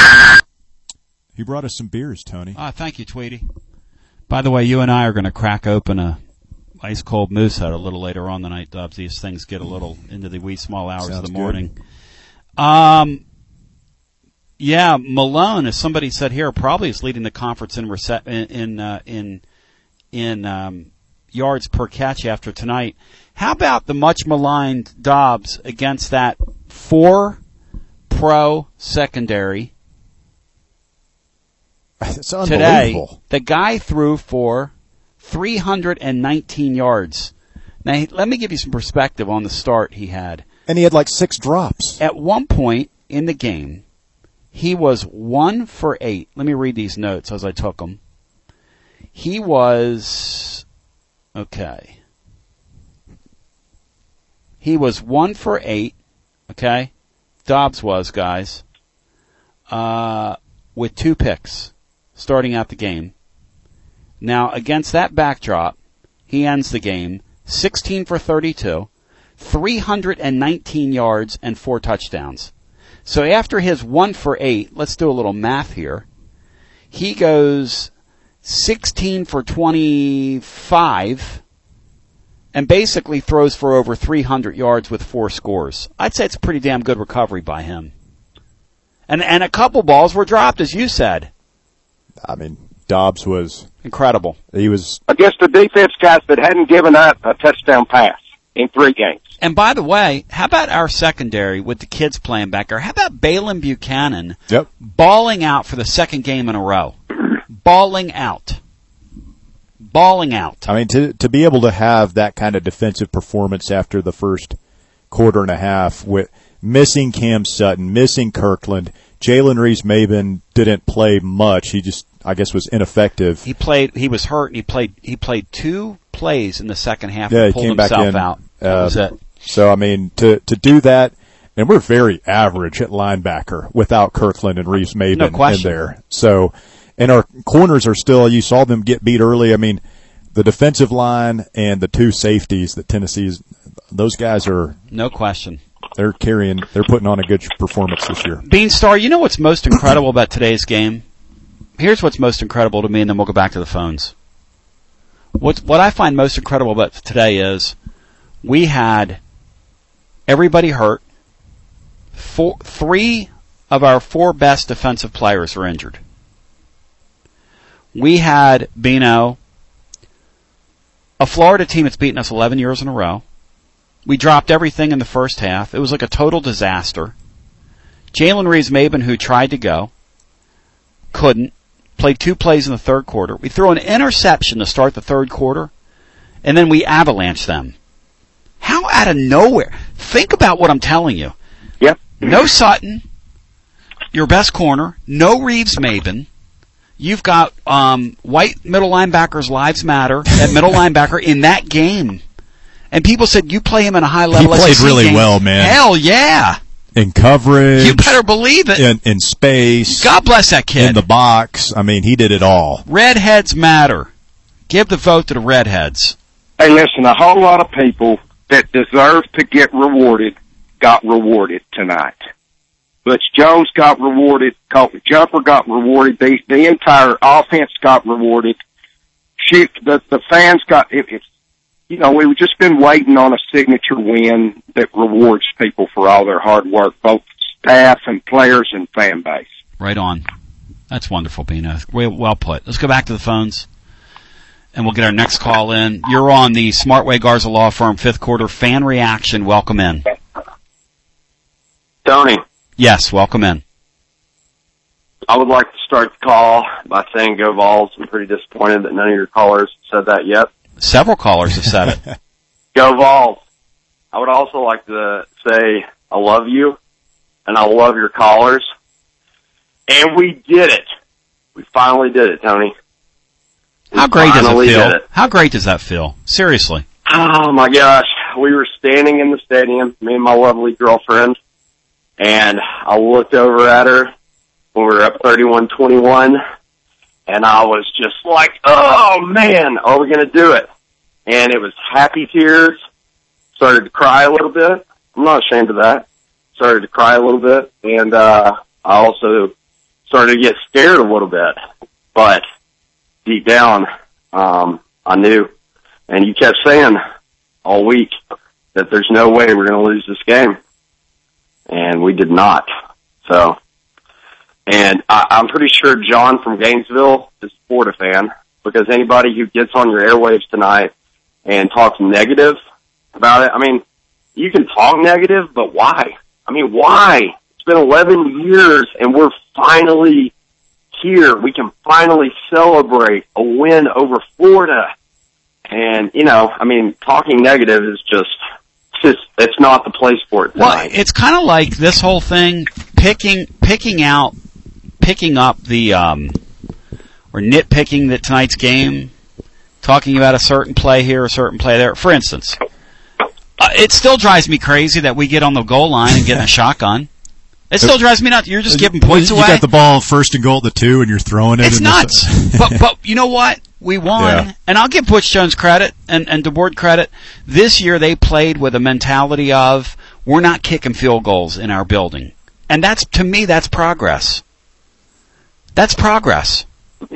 He brought us some beers, Tony. Ah, thank you, Tweety. By the way, you and I are going to crack open a ice cold moose head a little later on tonight, Dubs. These things get a little into the wee small hours Sounds of the good. morning. Um, yeah, Malone, as somebody said here, probably is leading the conference in rece- in in uh, in, in um, yards per catch after tonight. How about the much maligned Dobbs against that four pro secondary? It's Today, unbelievable. the guy threw for three hundred nineteen yards. Now, let me give you some perspective on the start he had. And he had like six drops. At one point in the game, he was one for eight. Let me read these notes as I took them. He was, okay. He was one for eight, okay? Dobbs was, guys, uh, with two picks starting out the game. Now, against that backdrop, he ends the game sixteen for thirty-two, three hundred nineteen yards, and four touchdowns. So after his one for eight, let's do a little math here. He goes sixteen for twenty-five and basically throws for over three hundred yards with four scores. I'd say it's a pretty damn good recovery by him. And and a couple balls were dropped, as you said. I mean, Dobbs was incredible. He was against the defense guys that hadn't given up a touchdown pass in three games. And by the way, how about our secondary with the kids playing back there? How about Balin Buchanan yep. balling out for the second game in a row? balling out. Balling out. I mean, to to be able to have that kind of defensive performance after the first quarter and a half with missing Cam Sutton, missing Kirkland, Jalen Reese-Maben didn't play much. He just, I guess, was ineffective. He played. He was hurt. And he played. He played two plays in the second half. Yeah, and he pulled came back himself in. out. That Uh, was it. So I mean, to to do that, and we're very average at linebacker without Kirkland and Reese-Maben No question. in there. So, and our corners are still. You saw them get beat early. I mean, the defensive line and the two safeties that Tennessee's. Those guys are no question. They're carrying. They're putting on a good performance this year. Beanstar, you know what's most incredible about today's game? Here's what's most incredible to me, and then we'll go back to the phones. What what I find most incredible about today is we had everybody hurt Four, three of our four best defensive players are injured. We had, Bino, a Florida team that's beaten us eleven years in a row. We dropped everything in the first half. It was like a total disaster. Jalen Reeves-Maben, who tried to go, couldn't. Played two plays in the third quarter. We threw an interception to start the third quarter, and then we avalanched them. How out of nowhere? Think about what I'm telling you. Yep. No Sutton, your best corner. No Reeves-Maben. You've got um, white middle linebackers' lives matter at middle linebacker in that game. And people said, you play him in a high-level He played S E C really game. well, man. Hell yeah. In coverage. You better believe it. In, in space. God bless that kid. In the box. I mean, he did it all. Redheads matter. Give the vote to the redheads. Hey, listen, a whole lot of people that deserve to get rewarded got rewarded tonight. Butch Jones got rewarded. Colton Jumper got rewarded. The, the entire offense got rewarded. Shoot, the, the fans got, it, it's, you know, we've just been waiting on a signature win that rewards people for all their hard work, both staff and players and fan base. Right on. That's wonderful, Bino. Well, well put. Let's go back to the phones, and we'll get our next call in. You're on the Smartway Garza Law Firm fifth quarter fan reaction. Welcome in. Tony. Yes, welcome in. I would like to start the call by saying go Vols. I'm pretty disappointed that none of your callers said that yet. Several callers have said it. Go Vols. I would also like to say I love you, and I love your callers. And we did it. We finally did it, Tony. We How great does it feel? It. How great does that feel? Seriously. Oh, my gosh. We were standing in the stadium, me and my lovely girlfriend, and I looked over at her when we were up thirty-one twenty-one, and I was just like, oh, man, are we going to do it? And it was happy tears. Started to cry a little bit. I'm not ashamed of that. Started to cry a little bit, and uh I also started to get scared a little bit. But deep down, um, I knew. And you kept saying all week that there's no way we're going to lose this game. And we did not. So, and I, I'm pretty sure John from Gainesville is a Florida fan, because anybody who gets on your airwaves tonight and talks negative about it, I mean, you can talk negative, but why? I mean, why? It's been eleven years and we're finally here. We can finally celebrate a win over Florida. And, you know, I mean, talking negative is just, just, it's not the place for it tonight. Well, it's kind of like this whole thing, picking, picking out, picking up the, um, or nitpicking that tonight's game, talking about a certain play here, a certain play there. For instance, uh, it still drives me crazy that we get on the goal line and get in a shotgun. It still drives me nuts. You're just giving points you away. You got the ball first and goal at the two, and you're throwing it. It's nuts. but but you know what? We won, yeah. And I'll give Butch Jones credit and and DeBoard credit. This year they played with a mentality of we're not kicking field goals in our building, and that's to me that's progress. That's progress.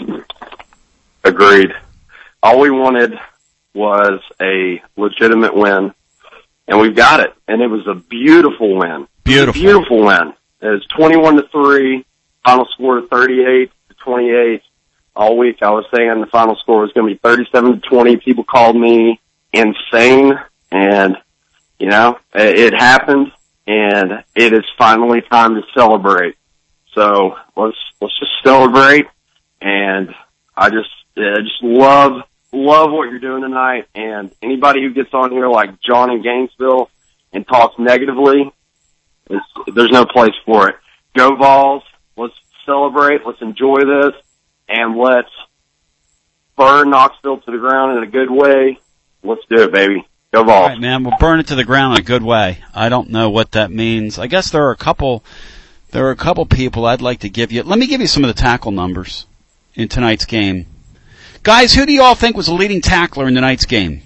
Agreed. All we wanted was a legitimate win, and we've got it. And it was a beautiful win. Beautiful, beautiful win. It was twenty-one to three. Final score thirty-eight to twenty-eight. All week I was saying the final score was going to be thirty-seven to twenty. People called me insane, and you know it happened, and it is finally time to celebrate. So let's let's just celebrate. And I just I just love love what you're doing tonight. And anybody who gets on here like John in Gainesville and talks negatively, it's, there's no place for it. Go Vols. Let's celebrate. Let's enjoy this. And let's burn Knoxville to the ground in a good way. Let's do it, baby. Go Vols. All right, man. We'll burn it to the ground in a good way. I don't know what that means. I guess there are a couple, there are a couple people I'd like to give you. Let me give you some of the tackle numbers in tonight's game. Guys, who do you all think was the leading tackler in tonight's game?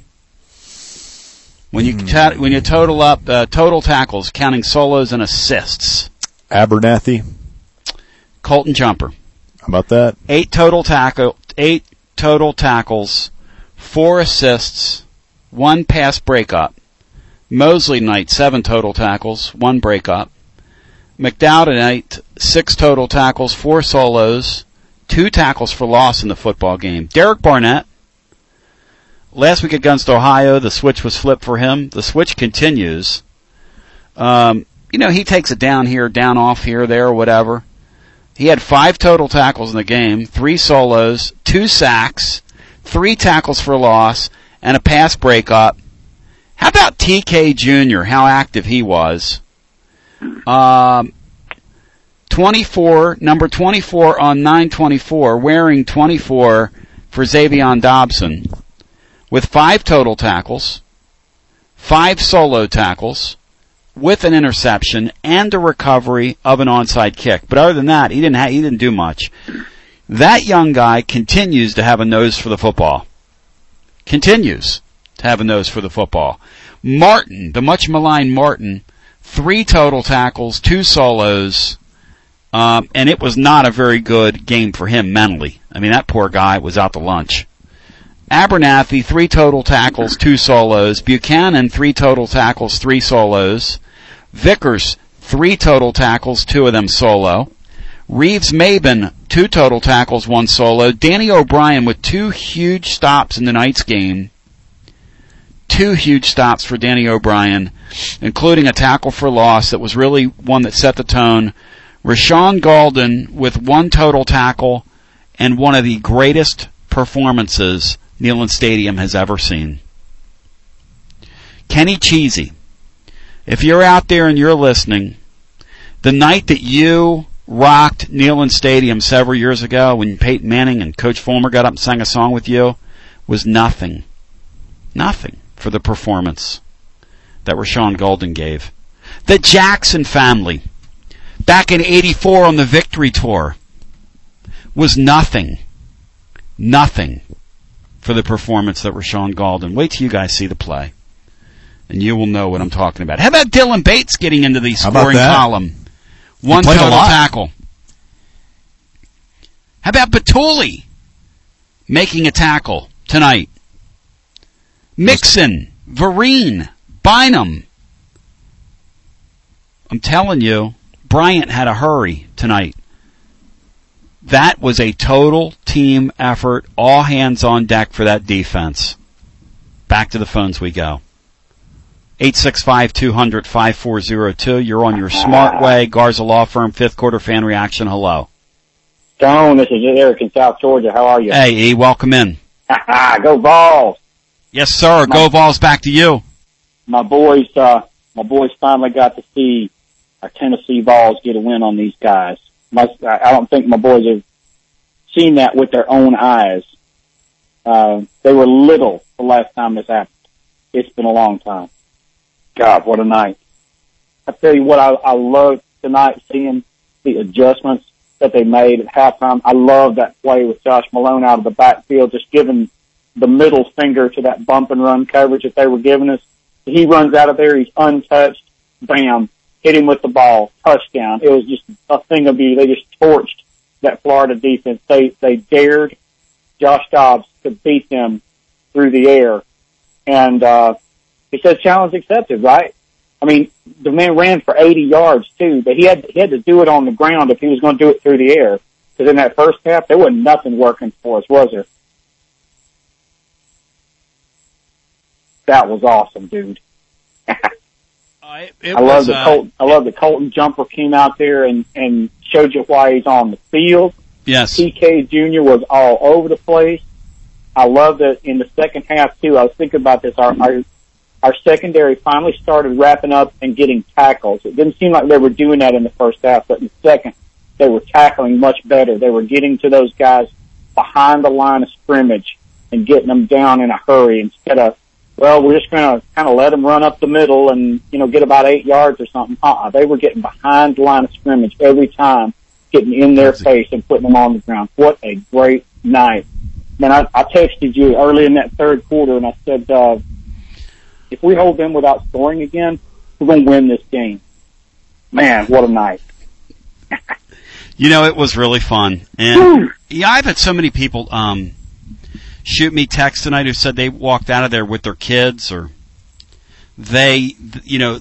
When you ta- when you total up uh, total tackles, counting solos and assists. Abernathy. Colton Jumper. How about that? Eight total tackle, eight total tackles, four assists, one pass breakup. Mosley Knight, seven total tackles, one breakup. McDowell tonight, six total tackles, four solos, two tackles for loss in the football game. Derek Barnett, last week against Ohio, the switch was flipped for him. The switch continues. Um, you know, he takes it down here, down off here, there, whatever. He had five total tackles in the game, three solos, two sacks, three tackles for loss, and a pass breakup. How about T K Junior, how active he was? Um, twenty-four, number twenty-four on nine twenty-four, wearing twenty-four for Xavion Dobson, with five total tackles, five solo tackles, with an interception and a recovery of an onside kick. But other than that, he didn't ha- he didn't do much. That young guy continues to have a nose for the football. Continues to have a nose for the football. Martin, the much maligned Martin, three total tackles, two solos, um, and it was not a very good game for him mentally. I mean, that poor guy was out to lunch. Abernathy, three total tackles, two solos. Buchanan, three total tackles, three solos. Vickers, three total tackles, two of them solo. Reeves-Maben, two total tackles, one solo. Danny O'Brien with two huge stops in tonight's game. Two huge stops for Danny O'Brien, including a tackle for loss that was really one that set the tone. Rashawn Golden with one total tackle and one of the greatest performances Neyland Stadium has ever seen. Kenny Cheesy, if you're out there and you're listening, the night that you rocked Neyland Stadium several years ago when Peyton Manning and Coach Fulmer got up and sang a song with you was nothing. Nothing for the performance that Rashawn Golden gave. The Jackson family, back in eighty-four on the Victory Tour, was nothing. Nothing for the performance that Rashawn Golden. Wait till you guys see the play, and you will know what I'm talking about. How about Dylan Bates getting into the scoring column? One total tackle. How about Batuli making a tackle tonight? Mixon, Vereen, Bynum. I'm telling you, Bryant had a hurry tonight. That was a total team effort, all hands on deck for that defense. Back to the phones we go. eight six five, two hundred, five four zero two. You're on your smart way. Garza Law Firm, fifth quarter fan reaction. Hello. Stone, this is Eric in South Georgia. How are you? Hey, E, welcome in. Go Vols. Yes, sir. My, Go Vols. Back to you. My boys, uh, my boys finally got to see our Tennessee Vols get a win on these guys. My, I don't think my boys have seen that with their own eyes. Uh, they were little the last time this happened. It's been a long time. God, what a night. I tell you what, I, I loved tonight seeing the adjustments that they made at halftime. I love that play with Josh Malone out of the backfield, just giving the middle finger to that bump and run coverage that they were giving us. He runs out of there, he's untouched, bam, hit him with the ball, touchdown. It was just a thing of beauty. They just torched that Florida defense. They, they dared Josh Dobbs to beat them through the air. And, uh, he said challenge accepted, right? I mean, the man ran for eighty yards too, but he had, he had to do it on the ground if he was going to do it through the air. Because in that first half, there wasn't nothing working for us, was there? That was awesome, dude. uh, it, it I love was, the uh, Colton, I love the Colton jumper came out there and, and showed you why he's on the field. Yes. T K Junior was all over the place. I love that in the second half too. I was thinking about this. Our, our, our secondary finally started wrapping up and getting tackles. It didn't seem like they were doing that in the first half, but in the second, they were tackling much better. They were getting to those guys behind the line of scrimmage and getting them down in a hurry instead of, well, we're just going to kind of let them run up the middle and, you know, get about eight yards or something. Uh-uh. They were getting behind the line of scrimmage every time, getting in their face and putting them on the ground. What a great night. Man, I, I texted you early in that third quarter and I said, uh, if we hold them without scoring again, we're going to win this game. Man, what a night. You know, it was really fun. And yeah, I've had so many people, um, shoot me texts tonight who said they walked out of there with their kids or they, you know,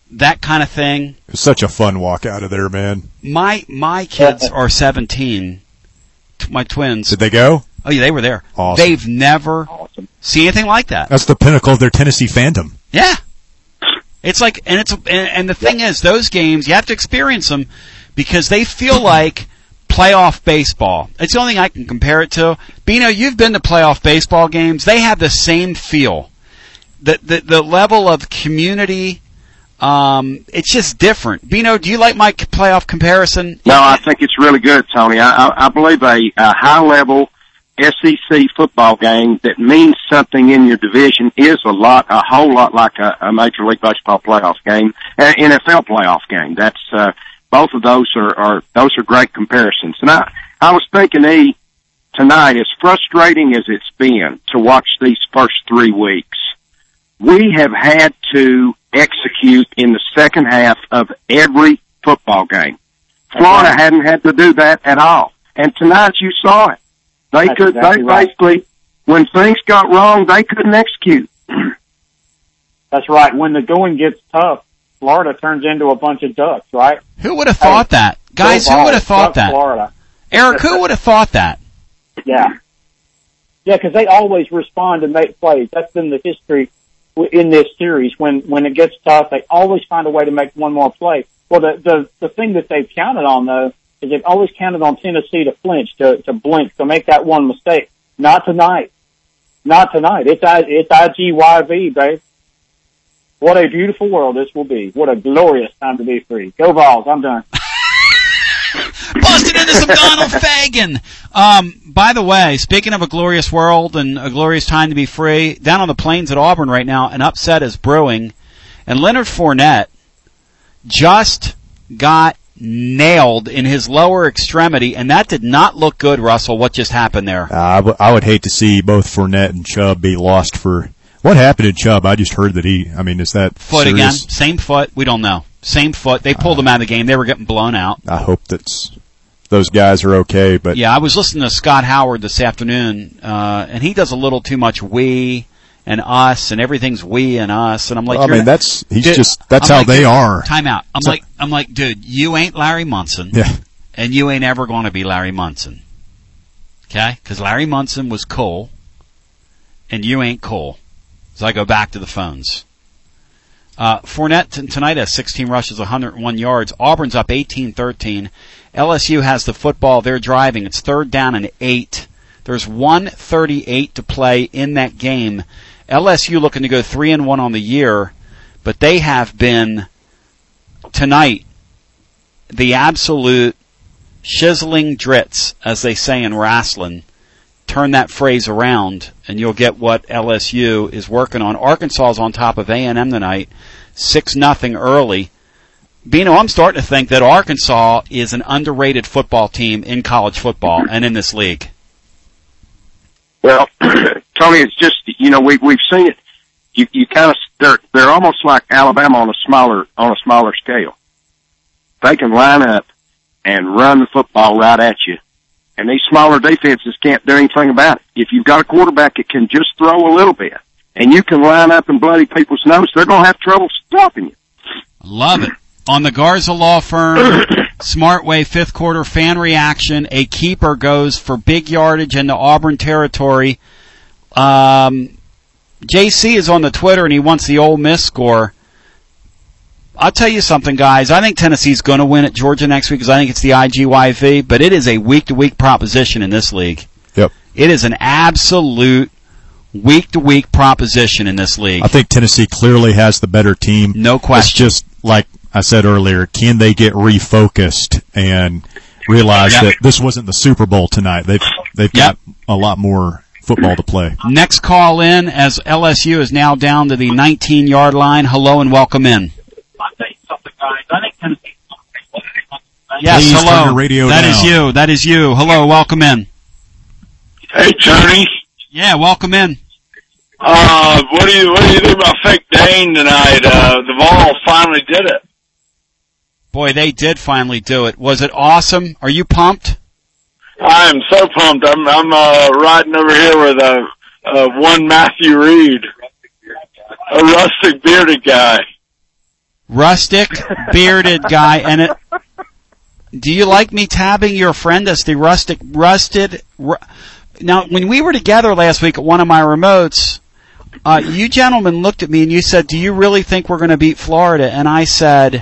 that kind of thing. It was such a fun walk out of there, man. My my kids are seventeen. My twins. Did they go? Oh yeah, they were there. Awesome. They've never Awesome. seen anything like that. That's the pinnacle of their Tennessee fandom. Yeah. It's like, and it's, and, and the thing is, those games, you have to experience them because they feel like playoff baseball. It's the only thing I can compare it to. Bino, you've been to playoff baseball games. They have the same feel. The, the, the level of community, um, it's just different. Bino, do you like my playoff comparison? No, I think it's really good, Tony. I, I, I believe a, a high-level S E C football game that means something in your division is a lot, a whole lot like a, a Major League Baseball playoff game, an N F L playoff game. That's uh, both of those are, are those are great comparisons. And I, I was thinking, E, tonight, as frustrating as it's been to watch these first three weeks, we have had to execute in the second half of every football game. Florida hadn't had to do that at all, and tonight you saw it. They That's could, exactly they right. basically, when things got wrong, they couldn't execute. That's right. When the going gets tough, Florida turns into a bunch of ducks, right? Who would have thought Hey, that? Guys, go who would Vols, have thought duck that? Florida. Eric, who would have thought that? Yeah. Yeah, because they always respond and make plays. That's been the history w- in this series. When when it gets tough, they always find a way to make one more play. Well, the the, the thing that they've counted on, though, is they've always counted on Tennessee to flinch, to, to blink, to make that one mistake. Not tonight. Not tonight. It's I, it's I G Y V, babe. What a beautiful world this will be. What a glorious time to be free. Go Vols. I'm done. Busted into some Donald Fagen. Um, by the way, speaking of a glorious world and a glorious time to be free, down on the plains at Auburn right now, an upset is brewing, and Leonard Fournette just got nailed in his lower extremity, and that did not look good, Russell, what just happened there. Uh, I, w- I would hate to see both Fournette and Chubb be lost for... What happened to Chubb? I just heard that he... I mean, is that Foot serious? again. Same foot. We don't know. Same foot. They pulled uh, him out of the game. They were getting blown out. I hope that's... those guys are okay, but... Yeah, I was listening to Scott Howard this afternoon, uh, and he does a little too much we and us, and everything's we and us, and I'm like, well, I mean, not, that's he's dude, just that's I'm how like, they dude, are. Time out. I'm so, like, I'm like, dude, you ain't Larry Munson, yeah, and you ain't ever going to be Larry Munson, okay? Because Larry Munson was cool, and you ain't cool. So I go back to the phones. Uh, Fournette t- tonight has sixteen rushes, one hundred one yards. Auburn's up eighteen thirteen. L S U has the football. They're driving. It's third down and eight. There's one thirty-eight to play in that game. L S U looking to go three and one on the year, but they have been tonight the absolute shizzling drits, as they say in wrestling. Turn that phrase around, and you'll get what L S U is working on. Arkansas is on top of A and M tonight, six nothing early. Bino, I'm starting to think that Arkansas is an underrated football team in college football and in this league. Well, Tony, it's just, you know, we, we've seen it. You, you kind of, they're, they're almost like Alabama on a smaller, on a smaller scale. They can line up and run the football right at you. And these smaller defenses can't do anything about it. If you've got a quarterback that can just throw a little bit, and you can line up and bloody people's nose, they're going to have trouble stopping you. Love it. On the Garza Law Firm, Smartway fifth quarter fan reaction, a keeper goes for big yardage into Auburn territory. Um, J C is on the Twitter, and he wants the Ole Miss score. I'll tell you something, guys. I think Tennessee's going to win at Georgia next week because I think it's the I G Y V, but it is a week-to-week proposition in this league. Yep. It is an absolute week-to-week proposition in this league. I think Tennessee clearly has the better team. No question. It's just like I said earlier, can they get refocused and realize yep. that this wasn't the Super Bowl tonight? They've they've yep. got a lot more football to play. Next call in as L S U is now down to the nineteen-yard line. Hello and welcome in. Yes, Please hello. Turn your radio that down. is you. That is you. Hello, welcome in. Hey, Tony. Yeah, welcome in. Uh, what do you what do you think about Fake Dane tonight? Uh, the Vols finally did it. Boy, they did finally do it. Was it awesome? Are you pumped? I am so pumped. I'm I'm uh, riding over here with a uh, uh, one Matthew Reed, a rustic bearded guy. Rustic, bearded guy, and it. Do you like me tabbing your friend as the rustic, rusted? Ru- now, when we were together last week at one of my remotes, uh, you gentlemen looked at me and you said, "Do you really think we're going to beat Florida?" And I said,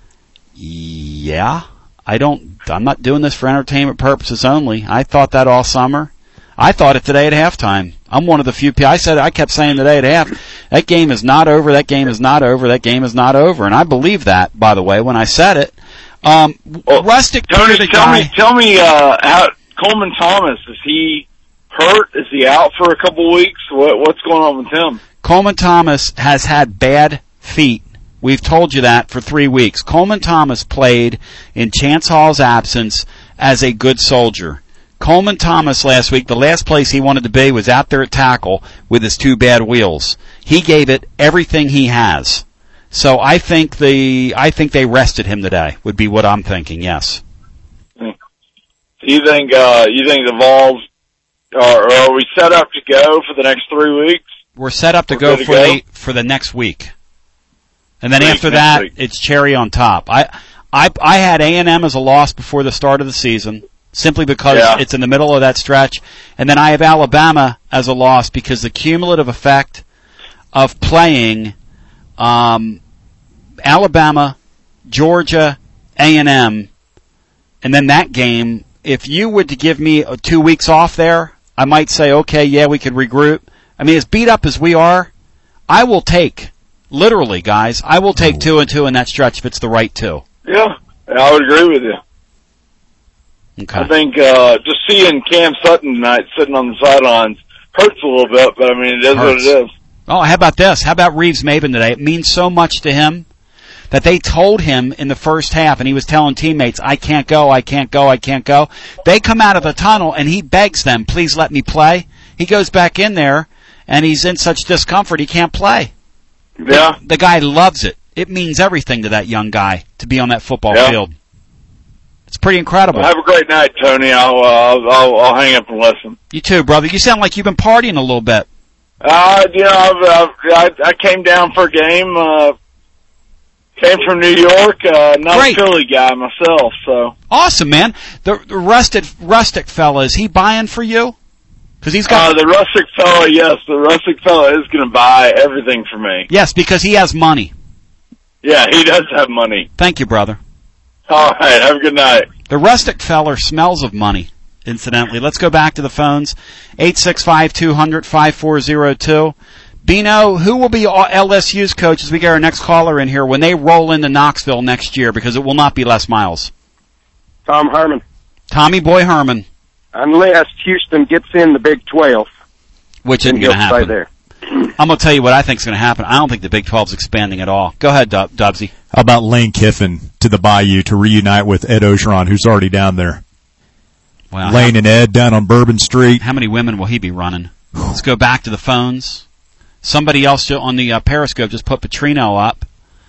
"Yeah, I don't. I'm not doing this for entertainment purposes only. I thought that all summer. I thought it today at halftime. I'm one of the few people. I said I kept saying today at half, that game is not over. That game is not over. That game is not over." And I believe that, by the way, when I said it. Um, well, Rustic, Tony, the tell guy. me, tell me, uh, how Coleman Thomas, is he hurt? Is he out for a couple weeks? What, what's going on with him? Coleman Thomas has had bad feet. We've told you that for three weeks. Coleman Thomas played in Chance Hall's absence as a good soldier. Coleman Thomas last week, the last place he wanted to be was out there at tackle with his two bad wheels. He gave it everything he has. So I think the I think they rested him today. Would be what I'm thinking. Yes. You think uh, you think the Vols are, are we set up to go for the next three weeks? We're set up to We're go to for go? the for the next week, and then Week, after next that, week. it's cherry on top. I I I had A and M as a loss before the start of the season, simply because Yeah. it's in the middle of that stretch, and then I have Alabama as a loss because the cumulative effect of playing. Um, Alabama, Georgia, A and M, and then that game, if you were to give me uh, two weeks off there, I might say, okay, yeah, we could regroup. I mean, as beat up as we are, I will take, literally, guys, I will take two and two in that stretch if it's the right two. Yeah, I would agree with you. Okay. I think uh, just seeing Cam Sutton tonight sitting on the sidelines hurts a little bit, but I mean, it is what Hurts. it is. Oh, how about this? How about Reeves Maben today? It means so much to him that they told him in the first half, and he was telling teammates, I can't go, I can't go, I can't go. They come out of the tunnel, and he begs them, please let me play. He goes back in there, and he's in such discomfort he can't play. Yeah. The, the guy loves it. It means everything to that young guy to be on that football Yeah. field. It's pretty incredible. Well, have a great night, Tony. I'll, uh, I'll, I'll, I'll hang up and listen. You too, brother. You sound like you've been partying a little bit. Uh, you know, I've, I've, I, I came down for a game, uh, came from New York, uh, not Great. a Philly guy myself, so. Awesome, man. The, the rusted, rustic fella, is he buying for you? Because he's got Uh, the rustic fella, yes, the rustic fella is gonna buy everything for me. yes, because he has money. Yeah, he does have money. Thank you, brother. Alright, have a good night. The rustic feller smells of money, incidentally. Let's go back to the phones. eight six five, two hundred, five four zero two. Bino, who will be L S U's coach as we get our next caller in here when they roll into Knoxville next year? Because it will not be Les Miles. Tom Herman. Tommy Boy Herman. Unless Houston gets in the Big twelve. Which isn't then going to he'll stay happen. there. I'm going to tell you what I think is going to happen. I don't think the Big twelve's expanding at all. Go ahead, Dub- Dubsy. How about Lane Kiffin to the Bayou to reunite with Ed Ogeron, who's already down there? Wow, Lane how, and Ed down on Bourbon Street. how many women will he be running? Let's go back to the phones. Somebody else on the uh, Periscope just put Petrino up.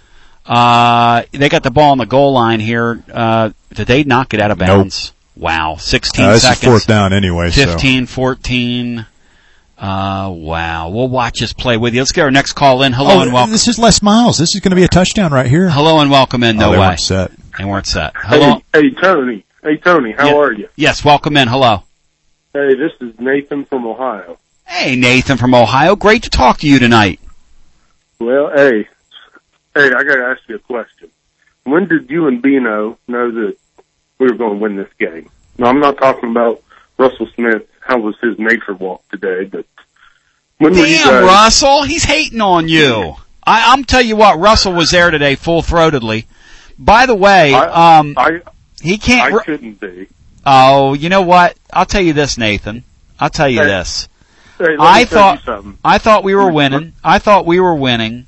Uh, they got the ball on the goal line here. Uh, did they knock it out of bounds? Nope. Wow. sixteen uh, this seconds. is fourth down anyway. fifteen, so. fourteen. Uh, wow. We'll watch this play with you. Let's get our next call in. Hello oh, and welcome. This is Les Miles. This is going to be a touchdown right here. Hello and welcome in. No oh, they way. weren't set. They weren't set. Hello. Hey, hey, Tony. Hey, Tony. How Yeah. are you? Yes, welcome in. Hello. Hey, this is Nathan from Ohio. Hey, Nathan from Ohio. Great to talk to you tonight. Well, hey, hey, I got to ask you a question. When did you and Bino know that we were going to win this game? No, I'm not talking about Russell Smith. How was his nature walk today? But when were you Damn, guys? Russell. He's hating on you. I, I'm tell you what, Russell was there today full-throatedly. By the way, I, um, I, he can't... I couldn't be. Oh, you know what? I'll tell you this, Nathan. I'll tell you Hey, this. Hey, let I me tell thought you something. I thought we were winning. I thought we were winning,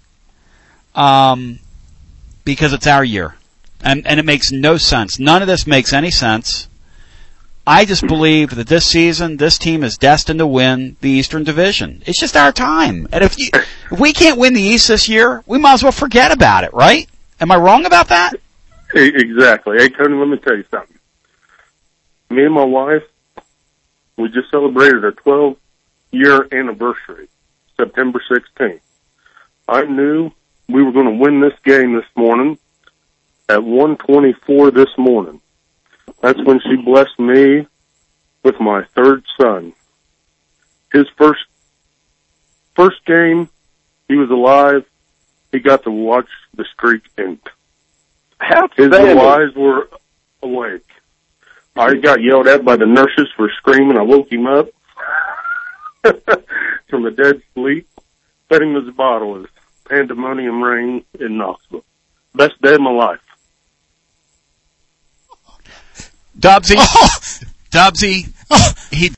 um, because it's our year, and and it makes no sense. None of this makes any sense. I just believe that this season, this team is destined to win the Eastern Division. It's just our time, and if you, if we can't win the East this year, we might as well forget about it, right? Am I wrong about that? Hey, exactly. Hey, Tony, let me tell you something. Me and my wife, we just celebrated our twelve-year anniversary, September sixteenth. I knew we were going to win this game this morning at one twenty-four this morning. That's when she blessed me with my third son. His first first game, he was alive. He got to watch the streak end. His little eyes were awake. I got yelled at by the nurses for screaming. I woke him up from a dead sleep. Fed him his bottle as pandemonium reigned in Knoxville. Best day of my life. Dubsy, Dubsy, he